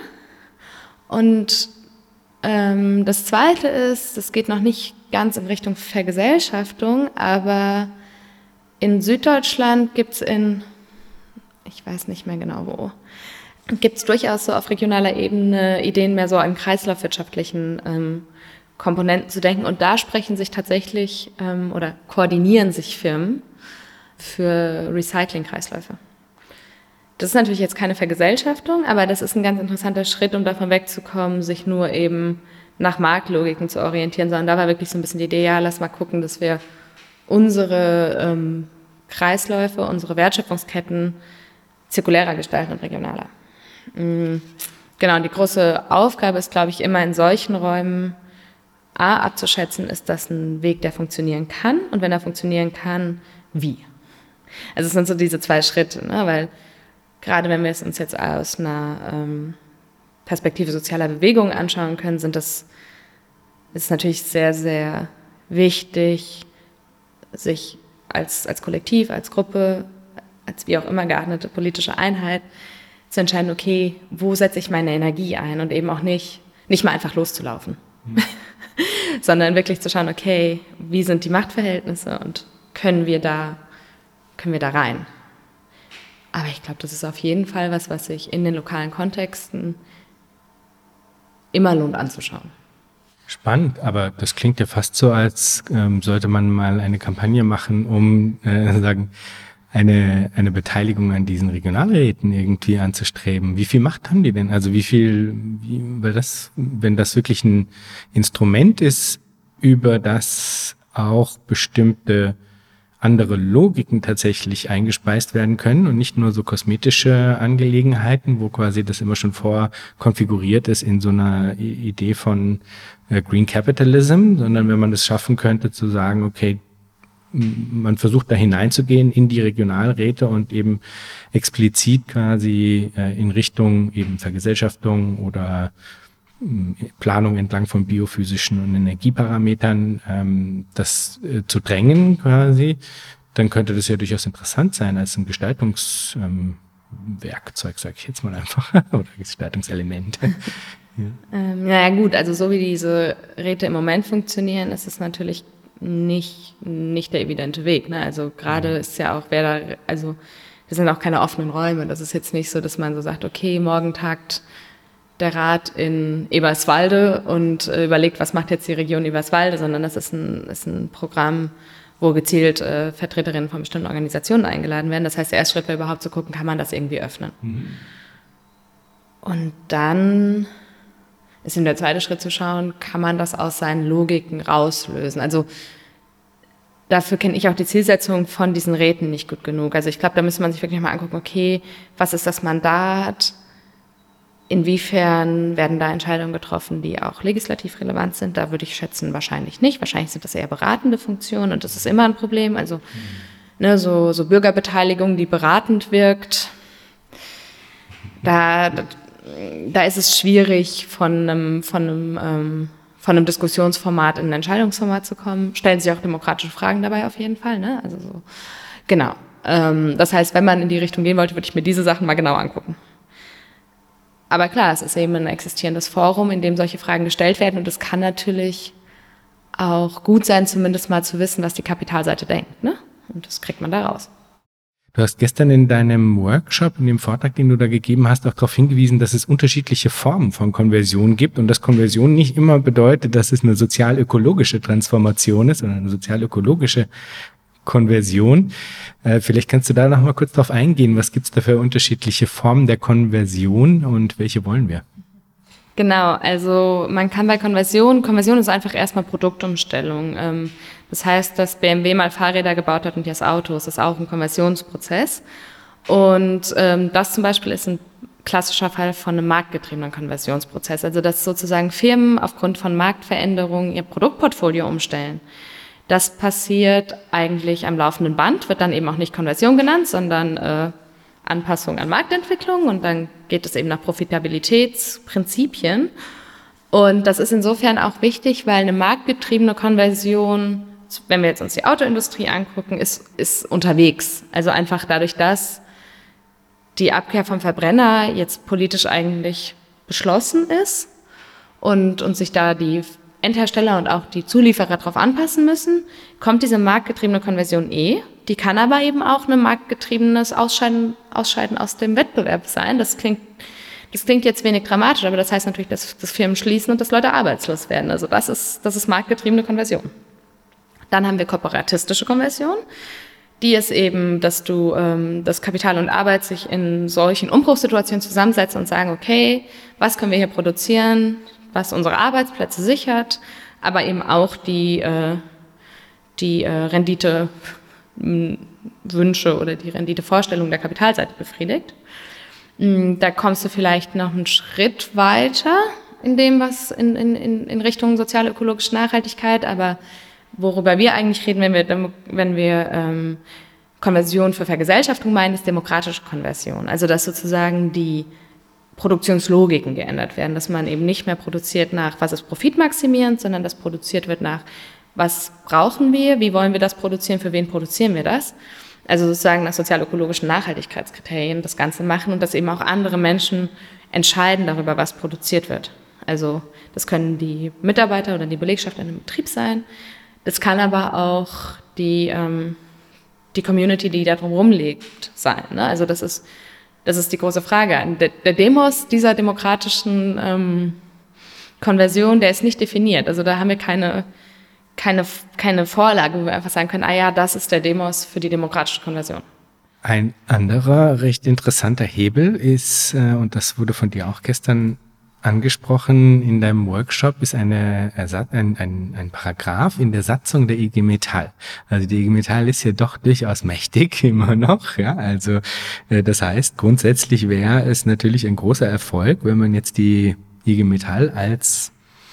Und das Zweite ist, das geht noch nicht ganz in Richtung Vergesellschaftung, aber in Süddeutschland gibt es ich weiß nicht mehr genau wo, gibt es durchaus so auf regionaler Ebene Ideen, mehr so an kreislaufwirtschaftlichen Komponenten zu denken. Und da sprechen sich tatsächlich oder koordinieren sich Firmen für Recycling-Kreisläufe. Das ist natürlich jetzt keine Vergesellschaftung, aber das ist ein ganz interessanter Schritt, um davon wegzukommen, sich nur eben nach Marktlogiken zu orientieren, sondern da war wirklich so ein bisschen die Idee, ja, lass mal gucken, dass wir unsere Kreisläufe, unsere Wertschöpfungsketten zirkulärer gestalten und regionaler. Genau, und die große Aufgabe ist, glaube ich, immer in solchen Räumen abzuschätzen, ist das ein Weg, der funktionieren kann, und wenn er funktionieren kann, wie? Also es sind so diese zwei Schritte, ne? Weil gerade wenn wir es uns jetzt aus einer Perspektive sozialer Bewegung anschauen können, ist natürlich sehr, sehr wichtig, sich als Kollektiv, als Gruppe, als wie auch immer geartete politische Einheit zu entscheiden, okay, wo setze ich meine Energie ein und eben auch nicht mal einfach loszulaufen, sondern wirklich zu schauen, okay, wie sind die Machtverhältnisse und können wir da rein? Aber ich glaube, das ist auf jeden Fall was sich in den lokalen Kontexten immer lohnt anzuschauen. Spannend, aber das klingt ja fast so, als sollte man mal eine Kampagne machen, um eine Beteiligung an diesen Regionalräten irgendwie anzustreben. Wie viel Macht haben die denn? Also wenn das wirklich ein Instrument ist, über das auch bestimmte andere Logiken tatsächlich eingespeist werden können und nicht nur so kosmetische Angelegenheiten, wo quasi das immer schon vorkonfiguriert ist in so einer Idee von Green Capitalism, sondern wenn man es schaffen könnte zu sagen, okay, man versucht da hineinzugehen in die Regionalräte und eben explizit quasi in Richtung eben Vergesellschaftung oder Planung entlang von biophysischen und Energieparametern das zu drängen quasi, dann könnte das ja durchaus interessant sein als ein Gestaltungswerkzeug, sage ich jetzt mal einfach, oder Gestaltungselemente. Ja gut, also so wie diese Räte im Moment funktionieren, ist es natürlich nicht der evidente Weg. Ne? Also gerade ist ja auch, das sind auch keine offenen Räume. Das ist jetzt nicht so, dass man so sagt, okay, morgen tagt der Rat in Eberswalde und überlegt, was macht jetzt die Region Eberswalde, sondern das ist ein Programm, wo gezielt Vertreterinnen von bestimmten Organisationen eingeladen werden. Das heißt, der erste Schritt wäre überhaupt zu gucken, kann man das irgendwie öffnen. Und dann ist eben der zweite Schritt zu schauen, kann man das aus seinen Logiken rauslösen. Also dafür kenne ich auch die Zielsetzung von diesen Räten nicht gut genug. Also ich glaube, da müsste man sich wirklich mal angucken, okay, was ist das Mandat? Inwiefern werden da Entscheidungen getroffen, die auch legislativ relevant sind? Da würde ich schätzen, wahrscheinlich nicht. Wahrscheinlich sind das eher beratende Funktionen und das ist immer ein Problem. Also so Bürgerbeteiligung, die beratend wirkt, da ist es schwierig, von einem Diskussionsformat in ein Entscheidungsformat zu kommen. Stellen sich auch demokratische Fragen dabei auf jeden Fall. Ne? Also so, genau. Das heißt, wenn man in die Richtung gehen wollte, würde ich mir diese Sachen mal genau angucken. Aber klar, es ist eben ein existierendes Forum, in dem solche Fragen gestellt werden und es kann natürlich auch gut sein, zumindest mal zu wissen, was die Kapitalseite denkt. Ne? Und das kriegt man da raus. Du hast gestern in deinem Workshop, in dem Vortrag, den du da gegeben hast, auch darauf hingewiesen, dass es unterschiedliche Formen von Konversion gibt und dass Konversion nicht immer bedeutet, dass es eine sozial-ökologische Transformation ist oder eine sozial-ökologische Konversion. Vielleicht kannst du da noch mal kurz drauf eingehen. Was gibt es da für unterschiedliche Formen der Konversion und welche wollen wir? Genau, also man kann bei Konversion ist einfach erstmal Produktumstellung. Das heißt, dass BMW mal Fahrräder gebaut hat und jetzt Autos, ist auch ein Konversionsprozess. Und das zum Beispiel ist ein klassischer Fall von einem marktgetriebenen Konversionsprozess. Also dass sozusagen Firmen aufgrund von Marktveränderungen ihr Produktportfolio umstellen. Das passiert eigentlich am laufenden Band, wird dann eben auch nicht Konversion genannt, sondern Anpassung an Marktentwicklung und dann geht es eben nach Profitabilitätsprinzipien. Und das ist insofern auch wichtig, weil eine marktgetriebene Konversion, wenn wir jetzt uns die Autoindustrie angucken, ist unterwegs. Also einfach dadurch, dass die Abkehr vom Verbrenner jetzt politisch eigentlich beschlossen ist und sich da die Endhersteller und auch die Zulieferer darauf anpassen müssen, kommt diese marktgetriebene Konversion die kann aber eben auch ein marktgetriebenes Ausscheiden aus dem Wettbewerb sein. Das klingt jetzt wenig dramatisch, aber das heißt natürlich, dass Firmen schließen und dass Leute arbeitslos werden. Also das ist marktgetriebene Konversion. Dann haben wir kooperatistische Konversion. Die ist eben, dass das Kapital und Arbeit sich in solchen Umbruchssituationen zusammensetzen und sagen, okay, was können wir hier produzieren, was unsere Arbeitsplätze sichert, aber eben auch die Renditewünsche oder die Renditevorstellung der Kapitalseite befriedigt. Da kommst du vielleicht noch einen Schritt weiter in dem, was in Richtung sozial-ökologische Nachhaltigkeit, aber worüber wir eigentlich reden, wenn wir Konversion für Vergesellschaftung meinen, ist demokratische Konversion. Also dass sozusagen die Produktionslogiken geändert werden, dass man eben nicht mehr produziert nach, was ist profitmaximierend, sondern dass produziert wird nach, was brauchen wir, wie wollen wir das produzieren, für wen produzieren wir das. Also sozusagen nach sozial-ökologischen Nachhaltigkeitskriterien das Ganze machen und dass eben auch andere Menschen entscheiden darüber, was produziert wird. Also das können die Mitarbeiter oder die Belegschaft in einem Betrieb sein. Das kann aber auch die Community, die da drumherum lebt, sein. Ne? Also das ist die große Frage. Der Demos dieser demokratischen Konversion, der ist nicht definiert. Also da haben wir keine Vorlage, wo wir einfach sagen können, das ist der Demos für die demokratische Konversion. Ein anderer recht interessanter Hebel ist, und das wurde von dir auch gestern angesprochen in deinem Workshop, ist ein Paragraph in der Satzung der IG Metall. Also die IG Metall ist ja doch durchaus mächtig immer noch. Ja, also das heißt, grundsätzlich wäre es natürlich ein großer Erfolg, wenn man jetzt die IG Metall als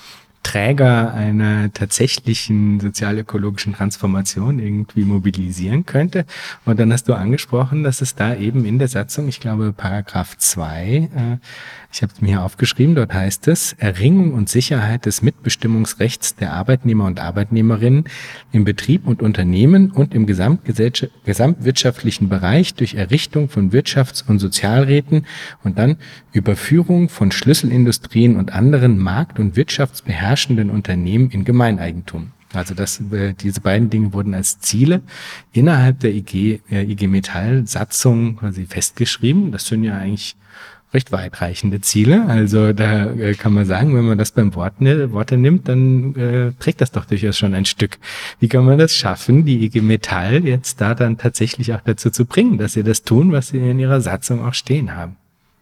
Träger einer tatsächlichen sozial-ökologischen Transformation irgendwie mobilisieren könnte. Und dann hast du angesprochen, dass es da eben in der Satzung, ich glaube Paragraph 2, ich habe es mir hier aufgeschrieben, dort heißt es, Erringung und Sicherheit des Mitbestimmungsrechts der Arbeitnehmer und Arbeitnehmerinnen im Betrieb und Unternehmen und im gesamtwirtschaftlichen Bereich durch Errichtung von Wirtschafts- und Sozialräten und dann Überführung von Schlüsselindustrien und anderen markt- und wirtschaftsbeherrschenden Unternehmen in Gemeineigentum. Also diese beiden Dinge wurden als Ziele innerhalb der IG Metall-Satzung quasi festgeschrieben. Das sind ja eigentlich recht weitreichende Ziele. Also da kann man sagen, wenn man das beim Worte nimmt, dann trägt das doch durchaus schon ein Stück. Wie kann man das schaffen, die IG Metall jetzt da dann tatsächlich auch dazu zu bringen, dass sie das tun, was sie in ihrer Satzung auch stehen haben?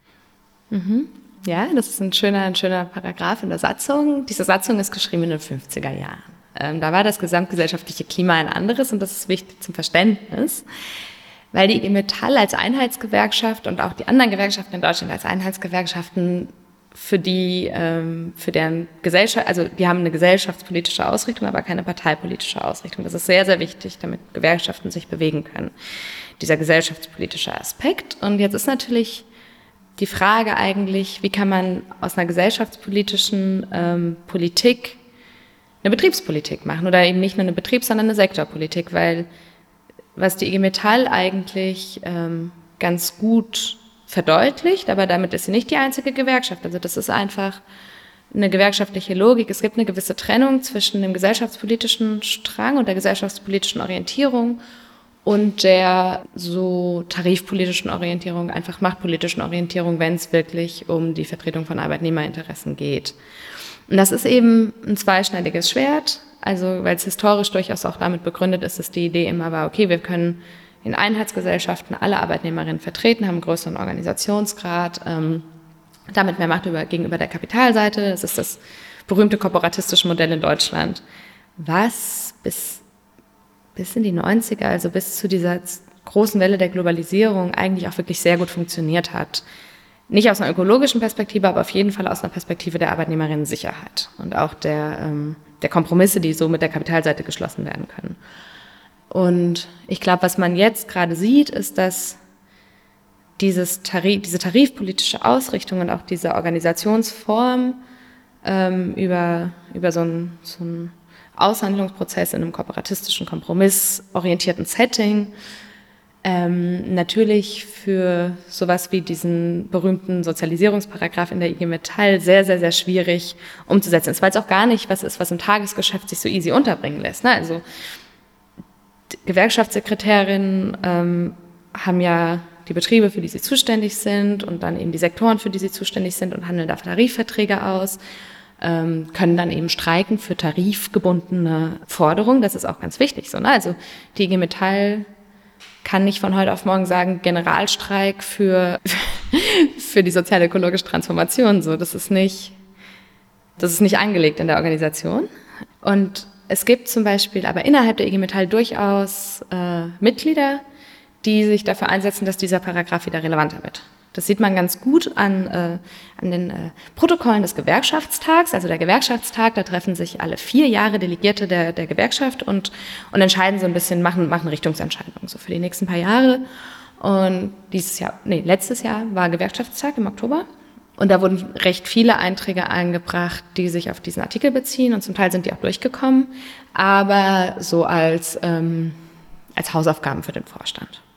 Mhm. Ja, das ist ein schöner Paragraph in der Satzung. Diese Satzung ist geschrieben in den 50er Jahren. Da war das gesamtgesellschaftliche Klima ein anderes und das ist wichtig zum Verständnis, weil die IG Metall als Einheitsgewerkschaft und auch die anderen Gewerkschaften in Deutschland als Einheitsgewerkschaften für deren Gesellschaft, also die haben eine gesellschaftspolitische Ausrichtung, aber keine parteipolitische Ausrichtung. Das ist sehr, sehr wichtig, damit Gewerkschaften sich bewegen können. Dieser gesellschaftspolitische Aspekt. Und jetzt ist natürlich die Frage eigentlich, wie kann man aus einer gesellschaftspolitischen Politik eine Betriebspolitik machen oder eben nicht nur eine sondern eine Sektorpolitik, weil was die IG Metall eigentlich ganz gut verdeutlicht, aber damit ist sie nicht die einzige Gewerkschaft. Also das ist einfach eine gewerkschaftliche Logik. Es gibt eine gewisse Trennung zwischen dem gesellschaftspolitischen Strang und der gesellschaftspolitischen Orientierung und der so tarifpolitischen Orientierung, einfach machtpolitischen Orientierung, wenn es wirklich um die Vertretung von Arbeitnehmerinteressen geht. Und das ist eben ein zweischneidiges Schwert, also weil es historisch durchaus auch damit begründet ist, dass die Idee immer war, okay, wir können in Einheitsgesellschaften alle Arbeitnehmerinnen vertreten, haben einen größeren Organisationsgrad, damit mehr Macht gegenüber der Kapitalseite. Das ist das berühmte korporatistische Modell in Deutschland, was bis in die 90er, also bis zu dieser großen Welle der Globalisierung eigentlich auch wirklich sehr gut funktioniert hat. Nicht aus einer ökologischen Perspektive, aber auf jeden Fall aus einer Perspektive der Arbeitnehmerinnen-Sicherheit und auch der Kompromisse, die so mit der Kapitalseite geschlossen werden können. Und ich glaube, was man jetzt gerade sieht, ist, dass diese tarifpolitische Ausrichtung und auch diese Organisationsform über so einen Aushandlungsprozess in einem kooperatistischen, kompromissorientierten Setting natürlich für sowas wie diesen berühmten Sozialisierungsparagraph in der IG Metall sehr, sehr, sehr schwierig umzusetzen ist, weil es auch gar nicht was ist, was im Tagesgeschäft sich so easy unterbringen lässt. Ne? Also Gewerkschaftssekretärinnen haben ja die Betriebe, für die sie zuständig sind und dann eben die Sektoren, für die sie zuständig sind und handeln da Tarifverträge aus, können dann eben streiken für tarifgebundene Forderungen. Das ist auch ganz wichtig so. Ne? Also die IG Metall kann nicht von heute auf morgen sagen, Generalstreik für die sozial-ökologische Transformation. So, das ist nicht angelegt in der Organisation. Und es gibt zum Beispiel aber innerhalb der IG Metall durchaus Mitglieder, die sich dafür einsetzen, dass dieser Paragraph wieder relevanter wird. Das sieht man ganz gut an den Protokollen des Gewerkschaftstags, also der Gewerkschaftstag, da treffen sich alle 4 Jahre Delegierte der Gewerkschaft und entscheiden so ein bisschen, machen Richtungsentscheidungen so für die nächsten paar Jahre. Und letztes Jahr war Gewerkschaftstag im Oktober und da wurden recht viele Einträge eingebracht, die sich auf diesen Artikel beziehen und zum Teil sind die auch durchgekommen, aber so als Hausaufgaben für den Vorstand.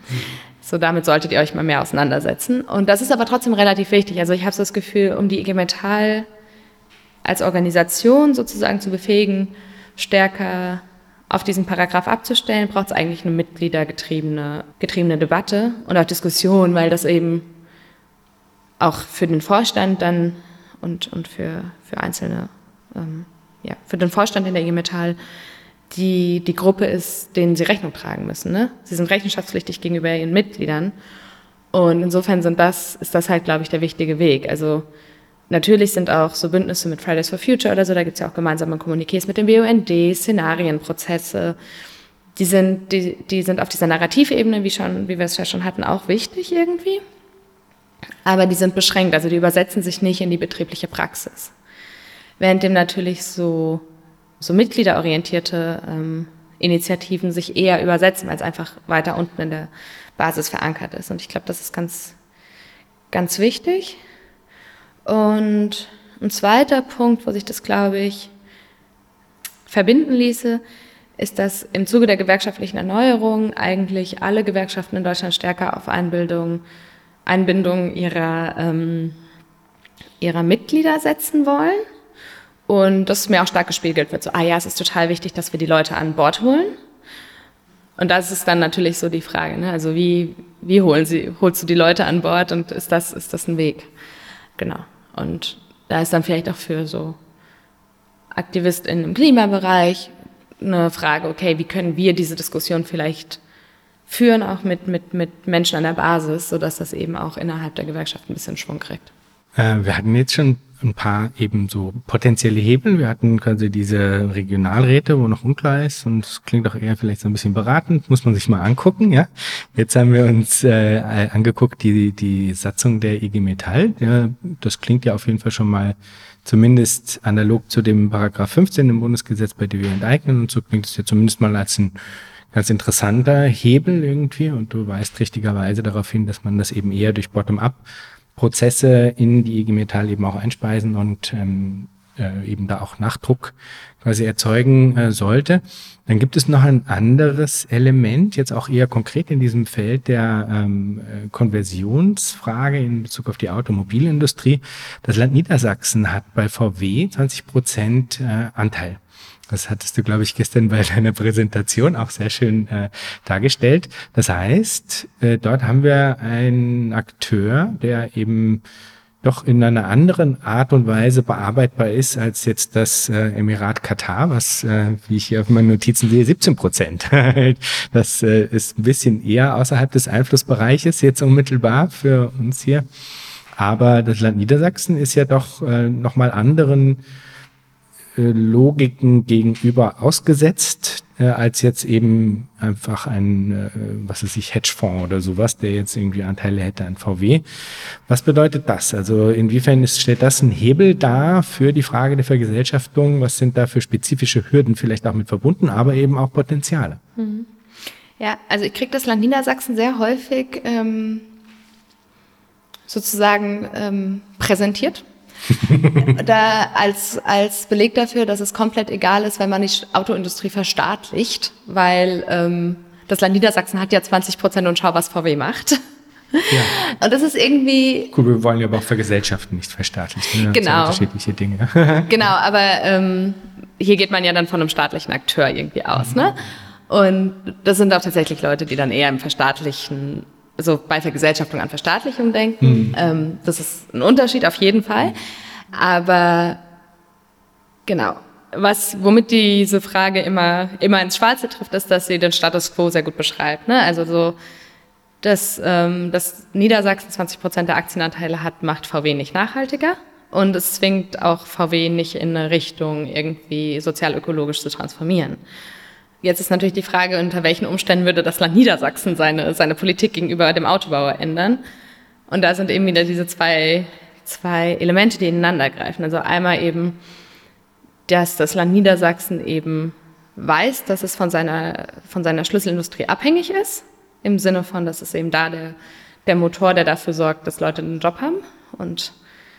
So, damit solltet ihr euch mal mehr auseinandersetzen. Und das ist aber trotzdem relativ wichtig. Also ich habe so das Gefühl, um die IG Metall als Organisation sozusagen zu befähigen, stärker auf diesen Paragraph abzustellen, braucht es eigentlich eine mitgliedergetriebene Debatte und auch Diskussion, weil das eben auch für den Vorstand dann und für einzelne, für den Vorstand in der IG Metall die Gruppe ist, denen sie Rechnung tragen müssen. Ne? Sie sind rechenschaftspflichtig gegenüber ihren Mitgliedern und insofern ist das halt, glaube ich, der wichtige Weg. Also natürlich sind auch so Bündnisse mit Fridays for Future oder so, da gibt es ja auch gemeinsame Kommuniqués mit dem BUND, Szenarienprozesse, die sind auf dieser Narrativebene, wie wir es ja schon hatten, auch wichtig irgendwie, aber die sind beschränkt, also die übersetzen sich nicht in die betriebliche Praxis. Während dem natürlich so mitgliederorientierte Initiativen sich eher übersetzen, weil es einfach weiter unten in der Basis verankert ist. Und ich glaube, das ist ganz, ganz wichtig. Und ein zweiter Punkt, wo sich das, glaube ich, verbinden ließe, ist, dass im Zuge der gewerkschaftlichen Erneuerung eigentlich alle Gewerkschaften in Deutschland stärker auf Einbindung ihrer Mitglieder setzen wollen. Und das mir auch stark gespiegelt wird. So, es ist total wichtig, dass wir die Leute an Bord holen. Und das ist dann natürlich so die Frage, ne? Also wie holst du die Leute an Bord und ist das ein Weg? Genau. Und da ist dann vielleicht auch für so AktivistInnen im Klimabereich eine Frage, okay, wie können wir diese Diskussion vielleicht führen, auch mit Menschen an der Basis, sodass das eben auch innerhalb der Gewerkschaft ein bisschen Schwung kriegt. Wir hatten jetzt schon ein paar eben so potenzielle Hebel. Wir hatten quasi diese Regionalräte, wo noch unklar ist und es klingt auch eher vielleicht so ein bisschen beratend, muss man sich mal angucken, ja. Jetzt haben wir uns angeguckt, die Satzung der IG Metall. Ja, das klingt ja auf jeden Fall schon mal zumindest analog zu dem Paragraph 15 im Bundesgesetz, bei dem wir enteignen und so klingt es ja zumindest mal als ein ganz interessanter Hebel irgendwie und du weist richtigerweise darauf hin, dass man das eben eher durch Bottom-up Prozesse in die IG Metall eben auch einspeisen und eben da auch Nachdruck quasi erzeugen sollte. Dann gibt es noch ein anderes Element, jetzt auch eher konkret in diesem Feld der Konversionsfrage in Bezug auf die Automobilindustrie. Das Land Niedersachsen hat bei VW 20% Anteil. Das hattest du, glaube ich, gestern bei deiner Präsentation auch sehr schön dargestellt. Das heißt, dort haben wir einen Akteur, der eben doch in einer anderen Art und Weise bearbeitbar ist als jetzt das Emirat Katar, was, wie ich hier auf meinen Notizen sehe, 17% hält. Das ist ein bisschen eher außerhalb des Einflussbereiches jetzt unmittelbar für uns hier. Aber das Land Niedersachsen ist ja doch nochmal anderen Logiken gegenüber ausgesetzt, als jetzt eben einfach ein, Hedgefonds oder sowas, der jetzt irgendwie Anteile hätte an VW. Was bedeutet das? Also inwiefern stellt das einen Hebel dar für die Frage der Vergesellschaftung? Was sind da für spezifische Hürden vielleicht auch mit verbunden, aber eben auch Potenziale? Ja, also ich kriege das Land Niedersachsen sehr häufig sozusagen präsentiert. Da als Beleg dafür, dass es komplett egal ist, wenn man die Autoindustrie verstaatlicht, weil das Land Niedersachsen hat ja 20% und schau, was VW macht. Ja. Und das ist irgendwie... Gut, wir wollen ja aber auch Vergesellschaften nicht verstaatlichen. Genau. Das sind unterschiedliche Dinge. Genau, aber hier geht man ja dann von einem staatlichen Akteur irgendwie aus. Ne? Und das sind auch tatsächlich Leute, die dann eher im Verstaatlichen, also bei Vergesellschaftung an Verstaatlichung denken. Das ist ein Unterschied auf jeden Fall. Aber genau, womit diese Frage immer ins Schwarze trifft, ist, dass sie den Status quo sehr gut beschreibt. Ne? Also so, dass Niedersachsen 20% der Aktienanteile hat, macht VW nicht nachhaltiger. Und es zwingt auch VW nicht in eine Richtung irgendwie sozial-ökologisch zu transformieren. Jetzt ist natürlich die Frage, unter welchen Umständen würde das Land Niedersachsen seine Politik gegenüber dem Autobauer ändern. Und da sind eben wieder diese zwei Elemente, die ineinander greifen. Also einmal eben, dass das Land Niedersachsen eben weiß, dass es von seiner Schlüsselindustrie abhängig ist, im Sinne von, dass es eben da der Motor, der dafür sorgt, dass Leute einen Job haben und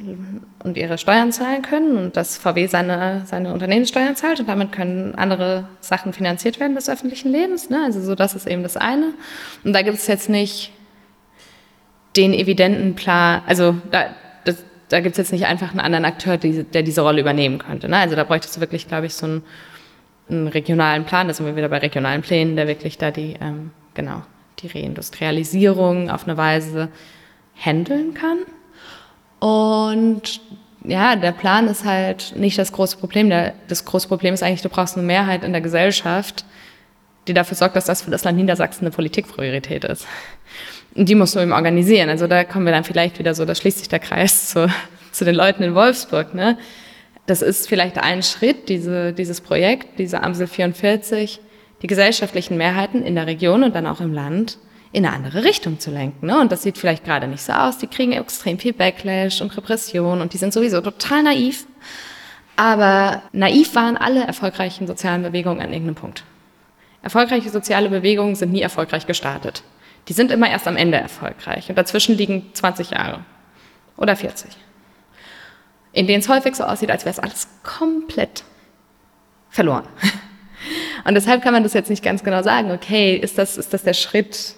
und ihre Steuern zahlen können und dass VW seine Unternehmenssteuern zahlt und damit können andere Sachen finanziert werden des öffentlichen Lebens. Ne? Also so, das ist eben das eine. Und da gibt es jetzt nicht den evidenten Plan, also da gibt es jetzt nicht einfach einen anderen Akteur, der diese Rolle übernehmen könnte. Ne? Also da bräuchtest du wirklich, glaube ich, so einen regionalen Plan, da sind wir wieder bei regionalen Plänen, der wirklich da die Reindustrialisierung auf eine Weise handeln kann. Und ja, der Plan ist halt nicht das große Problem. Das große Problem ist eigentlich, du brauchst eine Mehrheit in der Gesellschaft, die dafür sorgt, dass das für das Land Niedersachsen eine Politikpriorität ist. Und die musst du eben organisieren. Also da kommen wir dann vielleicht wieder so, da schließt sich der Kreis zu den Leuten in Wolfsburg. Ne? Das ist vielleicht ein Schritt, dieses Projekt, diese Amsel 44, die gesellschaftlichen Mehrheiten in der Region und dann auch im Land in eine andere Richtung zu lenken. Ne? Und das sieht vielleicht gerade nicht so aus. Die kriegen extrem viel Backlash und Repression und die sind sowieso total naiv. Aber naiv waren alle erfolgreichen sozialen Bewegungen an irgendeinem Punkt. Erfolgreiche soziale Bewegungen sind nie erfolgreich gestartet. Die sind immer erst am Ende erfolgreich. Und dazwischen liegen 20 Jahre oder 40. In denen es häufig so aussieht, als wäre es alles komplett verloren. Und deshalb kann man das jetzt nicht ganz genau sagen, okay, ist das der Schritt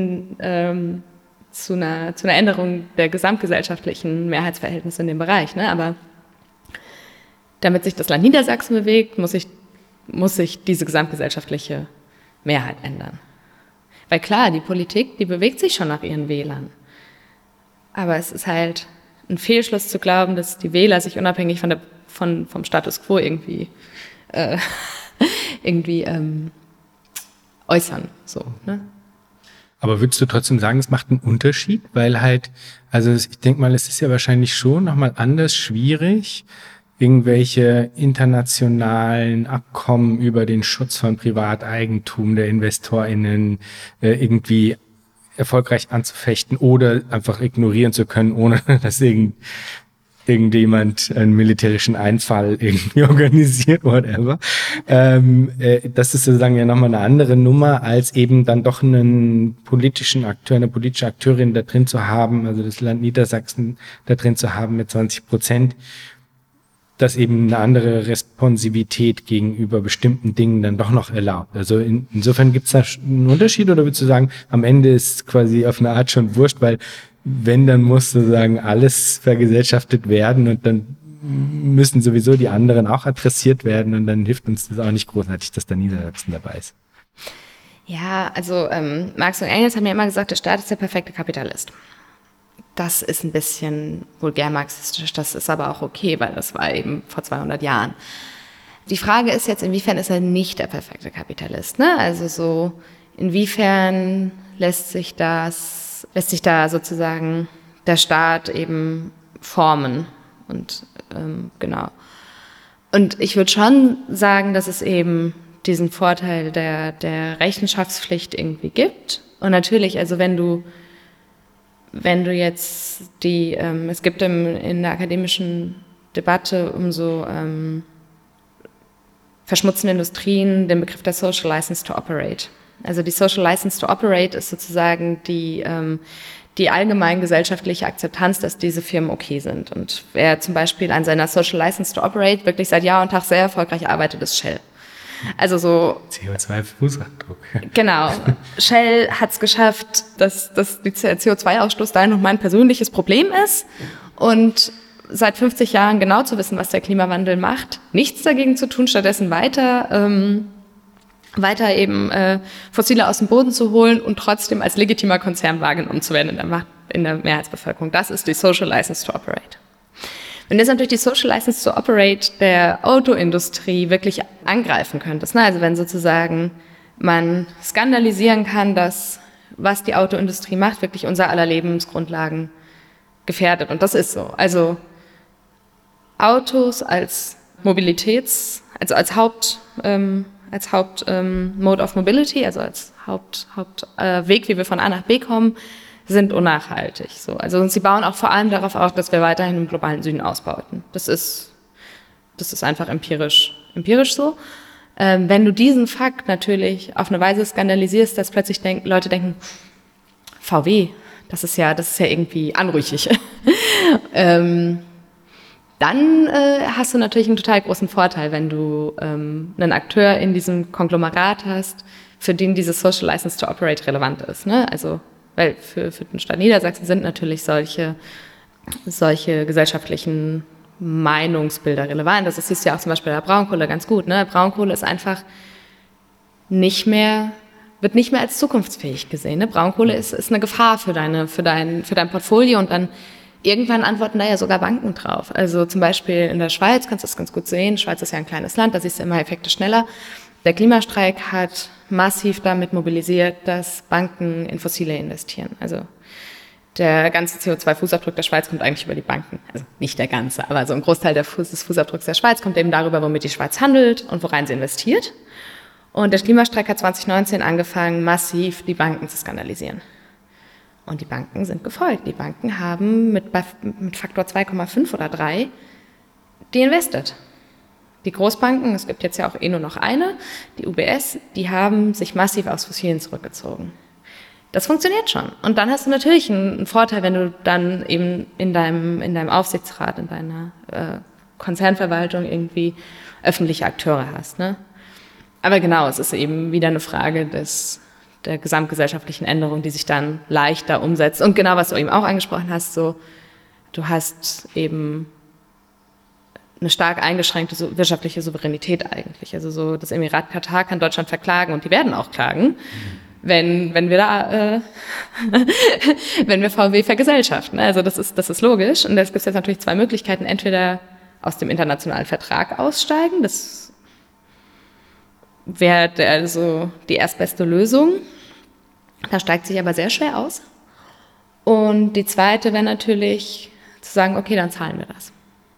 zu einer Änderung der gesamtgesellschaftlichen Mehrheitsverhältnisse in dem Bereich. Ne? Aber damit sich das Land Niedersachsen bewegt, muss sich diese gesamtgesellschaftliche Mehrheit ändern. Weil klar, die Politik, die bewegt sich schon nach ihren Wählern. Aber es ist halt ein Fehlschluss zu glauben, dass die Wähler sich unabhängig vom Status quo irgendwie äußern. So, ne? Aber würdest du trotzdem sagen, es macht einen Unterschied? Weil halt, also ich denke mal, es ist ja wahrscheinlich schon nochmal anders schwierig, irgendwelche internationalen Abkommen über den Schutz von Privateigentum der InvestorInnen irgendwie erfolgreich anzufechten oder einfach ignorieren zu können, ohne dass irgendjemand einen militärischen Einfall irgendwie organisiert, whatever. Das ist sozusagen ja nochmal eine andere Nummer, als eben dann doch einen politischen Akteur, eine politische Akteurin da drin zu haben, also das Land Niedersachsen da drin zu haben mit 20%, das eben eine andere Responsivität gegenüber bestimmten Dingen dann doch noch erlaubt. Also insofern gibt es da einen Unterschied, oder würdest du sagen, am Ende ist quasi auf eine Art schon wurscht, weil wenn, dann muss sozusagen alles vergesellschaftet werden und dann müssen sowieso die anderen auch adressiert werden und dann hilft uns das auch nicht großartig, dass da Niedersachsen dabei ist. Ja, also Marx und Engels haben ja immer gesagt, der Staat ist der perfekte Kapitalist. Das ist ein bisschen vulgär marxistisch, das ist aber auch okay, weil das war eben vor 200 Jahren. Die Frage ist jetzt, inwiefern ist er nicht der perfekte Kapitalist, ne? Also so, inwiefern lässt sich da sozusagen der Staat eben formen und genau. Und ich würde schon sagen, dass es eben diesen Vorteil der Rechenschaftspflicht irgendwie gibt. Und natürlich, also wenn du jetzt es gibt in der akademischen Debatte um so verschmutzende Industrien den Begriff der Social License to Operate. Also die Social License to Operate ist sozusagen die allgemein gesellschaftliche Akzeptanz, dass diese Firmen okay sind. Und wer zum Beispiel an seiner Social License to Operate wirklich seit Jahr und Tag sehr erfolgreich arbeitet, ist Shell. Also so CO2-Fußabdruck. Genau. Shell hat es geschafft, dass der CO2-Ausstoß da noch mein persönliches Problem ist und seit 50 Jahren genau zu wissen, was der Klimawandel macht, nichts dagegen zu tun, stattdessen weiter eben Fossile aus dem Boden zu holen und trotzdem als legitimer Konzern wahrgenommen zu werden in der Mehrheitsbevölkerung. Das ist die Social License to Operate. Wenn du jetzt natürlich die Social License to Operate der Autoindustrie wirklich angreifen könntest, ne? Also wenn sozusagen man skandalisieren kann, dass was die Autoindustrie macht, wirklich unser aller Lebensgrundlagen gefährdet. Und das ist so. Also Autos als als Mode of Mobility, also als Hauptweg, wie wir von A nach B kommen, sind unnachhaltig. So. Also und sie bauen auch vor allem darauf auf, dass wir weiterhin im globalen Süden ausbauten. Das ist einfach empirisch so. Wenn du diesen Fakt natürlich auf eine Weise skandalisierst, dass plötzlich Leute denken, VW, das ist ja irgendwie anrüchig. dann hast du natürlich einen total großen Vorteil, wenn du einen Akteur in diesem Konglomerat hast, für den dieses Social License to Operate relevant ist. Ne? Also, weil für den Staat Niedersachsen sind natürlich solche gesellschaftlichen Meinungsbilder relevant. Das siehst du ja auch zum Beispiel bei der Braunkohle ganz gut. Ne? Braunkohle ist einfach wird nicht mehr als zukunftsfähig gesehen. Ne? Braunkohle ist eine Gefahr für dein Portfolio und dann irgendwann antworten da ja sogar Banken drauf. Also zum Beispiel in der Schweiz kannst du das ganz gut sehen. Die Schweiz ist ja ein kleines Land, da siehst du immer Effekte schneller. Der Klimastreik hat massiv damit mobilisiert, dass Banken in Fossile investieren. Also der ganze CO2-Fußabdruck der Schweiz kommt eigentlich über die Banken. Also nicht der ganze, aber so ein Großteil des Fußabdrucks der Schweiz kommt eben darüber, womit die Schweiz handelt und worein sie investiert. Und der Klimastreik hat 2019 angefangen, massiv die Banken zu skandalisieren. Und die Banken sind gefolgt. Die Banken haben mit Faktor 2,5 oder 3 deinvestet. Die Großbanken, es gibt jetzt ja auch nur noch eine, die UBS, die haben sich massiv aus Fossilen zurückgezogen. Das funktioniert schon. Und dann hast du natürlich einen Vorteil, wenn du dann eben in deinem Aufsichtsrat, in deiner Konzernverwaltung irgendwie öffentliche Akteure hast. Ne? Aber genau, es ist eben wieder eine Frage der gesamtgesellschaftlichen Änderung, die sich dann leichter umsetzt. Und genau, was du eben auch angesprochen hast, so, du hast eben eine stark eingeschränkte wirtschaftliche Souveränität eigentlich. Also so, das Emirat Katar kann Deutschland verklagen und die werden auch klagen, wenn wir VW vergesellschaften. Also das ist logisch. Und es gibt jetzt natürlich 2 Möglichkeiten. Entweder aus dem internationalen Vertrag aussteigen, das wäre also die erstbeste Lösung. Da steigt sich aber sehr schwer aus. Und die zweite wäre natürlich zu sagen, okay, dann zahlen wir das.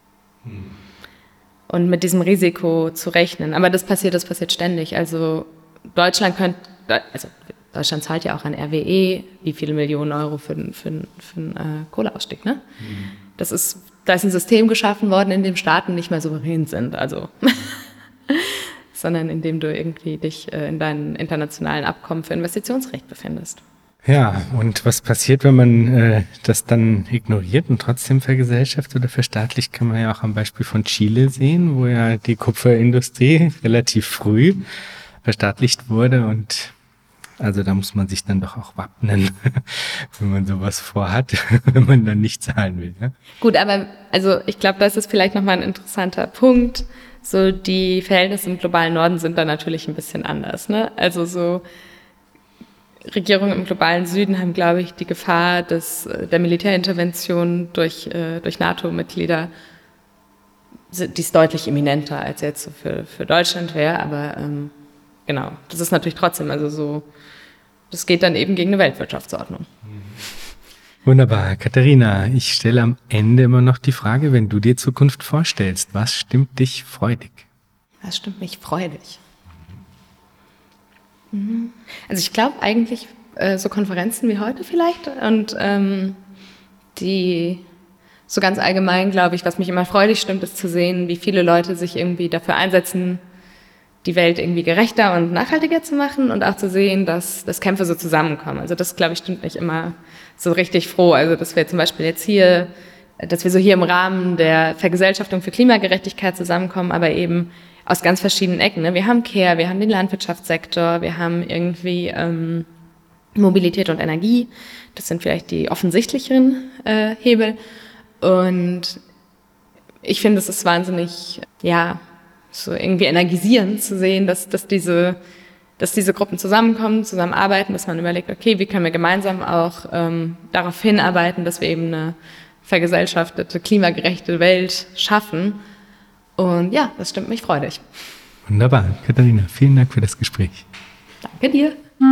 Und mit diesem Risiko zu rechnen. Aber das passiert ständig. Also Deutschland zahlt ja auch an RWE wie viele Millionen Euro für einen Kohleausstieg. Ne? Da ist ein System geschaffen worden, in dem Staaten nicht mehr souverän sind. Also sondern indem du irgendwie dich in deinen internationalen Abkommen für Investitionsrecht befindest. Ja, und was passiert, wenn man das dann ignoriert und trotzdem vergesellschaftet oder verstaatlicht, kann man ja auch am Beispiel von Chile sehen, wo ja die Kupferindustrie relativ früh verstaatlicht wurde und also da muss man sich dann doch auch wappnen, wenn man sowas vorhat, wenn man dann nicht zahlen will. Ja? Gut, aber also ich glaube, das ist vielleicht nochmal ein interessanter Punkt. So die Verhältnisse im globalen Norden sind da natürlich ein bisschen anders. Ne? Also so Regierungen im globalen Süden haben, glaube ich, die Gefahr der Militärintervention durch NATO-Mitglieder, die ist deutlich imminenter, als jetzt so für Deutschland wäre. Aber genau, das ist natürlich trotzdem, also so, das geht dann eben gegen eine Weltwirtschaftsordnung. Wunderbar. Katharina, ich stelle am Ende immer noch die Frage, wenn du dir Zukunft vorstellst, was stimmt dich freudig? Was stimmt mich freudig? Also ich glaube eigentlich so Konferenzen wie heute vielleicht und die so ganz allgemein, glaube ich, was mich immer freudig stimmt, ist zu sehen, wie viele Leute sich irgendwie dafür einsetzen, die Welt irgendwie gerechter und nachhaltiger zu machen und auch zu sehen, dass Kämpfe so zusammenkommen. Also das, glaube ich, stimmt mich immer so richtig froh. Also dass wir zum Beispiel jetzt hier, dass wir so hier im Rahmen der Vergesellschaftung für Klimagerechtigkeit zusammenkommen, aber eben aus ganz verschiedenen Ecken. Ne? Wir haben Care, wir haben den Landwirtschaftssektor, wir haben irgendwie Mobilität und Energie. Das sind vielleicht die offensichtlicheren Hebel. Und ich finde, es ist wahnsinnig, so irgendwie energisierend zu sehen, dass diese Gruppen zusammenarbeiten, dass man überlegt, okay, wie können wir gemeinsam auch darauf hinarbeiten, dass wir eben eine vergesellschaftete, klimagerechte Welt schaffen. Und ja, das stimmt mich freudig. Wunderbar. Katharina, vielen Dank für das Gespräch. Danke dir.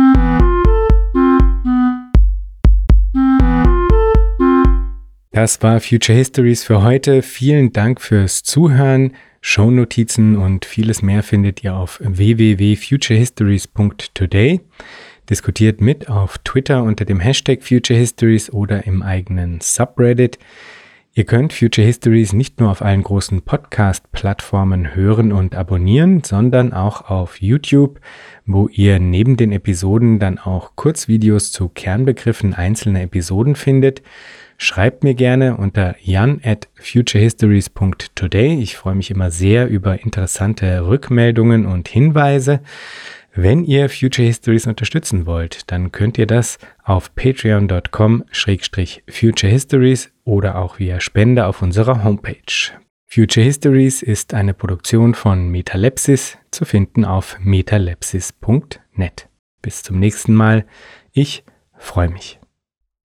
Das war Future Histories für heute. Vielen Dank fürs Zuhören. Shownotizen und vieles mehr findet ihr auf www.futurehistories.today. Diskutiert mit auf Twitter unter dem Hashtag Future Histories oder im eigenen Subreddit. Ihr könnt Future Histories nicht nur auf allen großen Podcast-Plattformen hören und abonnieren, sondern auch auf YouTube, wo ihr neben den Episoden dann auch Kurzvideos zu Kernbegriffen einzelner Episoden findet. Schreibt mir gerne unter jan@futurehistories.today. Ich freue mich immer sehr über interessante Rückmeldungen und Hinweise. Wenn ihr Future Histories unterstützen wollt, dann könnt ihr das auf patreon.com/futurehistories oder auch via Spende auf unserer Homepage. Future Histories ist eine Produktion von Metalepsis, zu finden auf metalepsis.net. Bis zum nächsten Mal. Ich freue mich.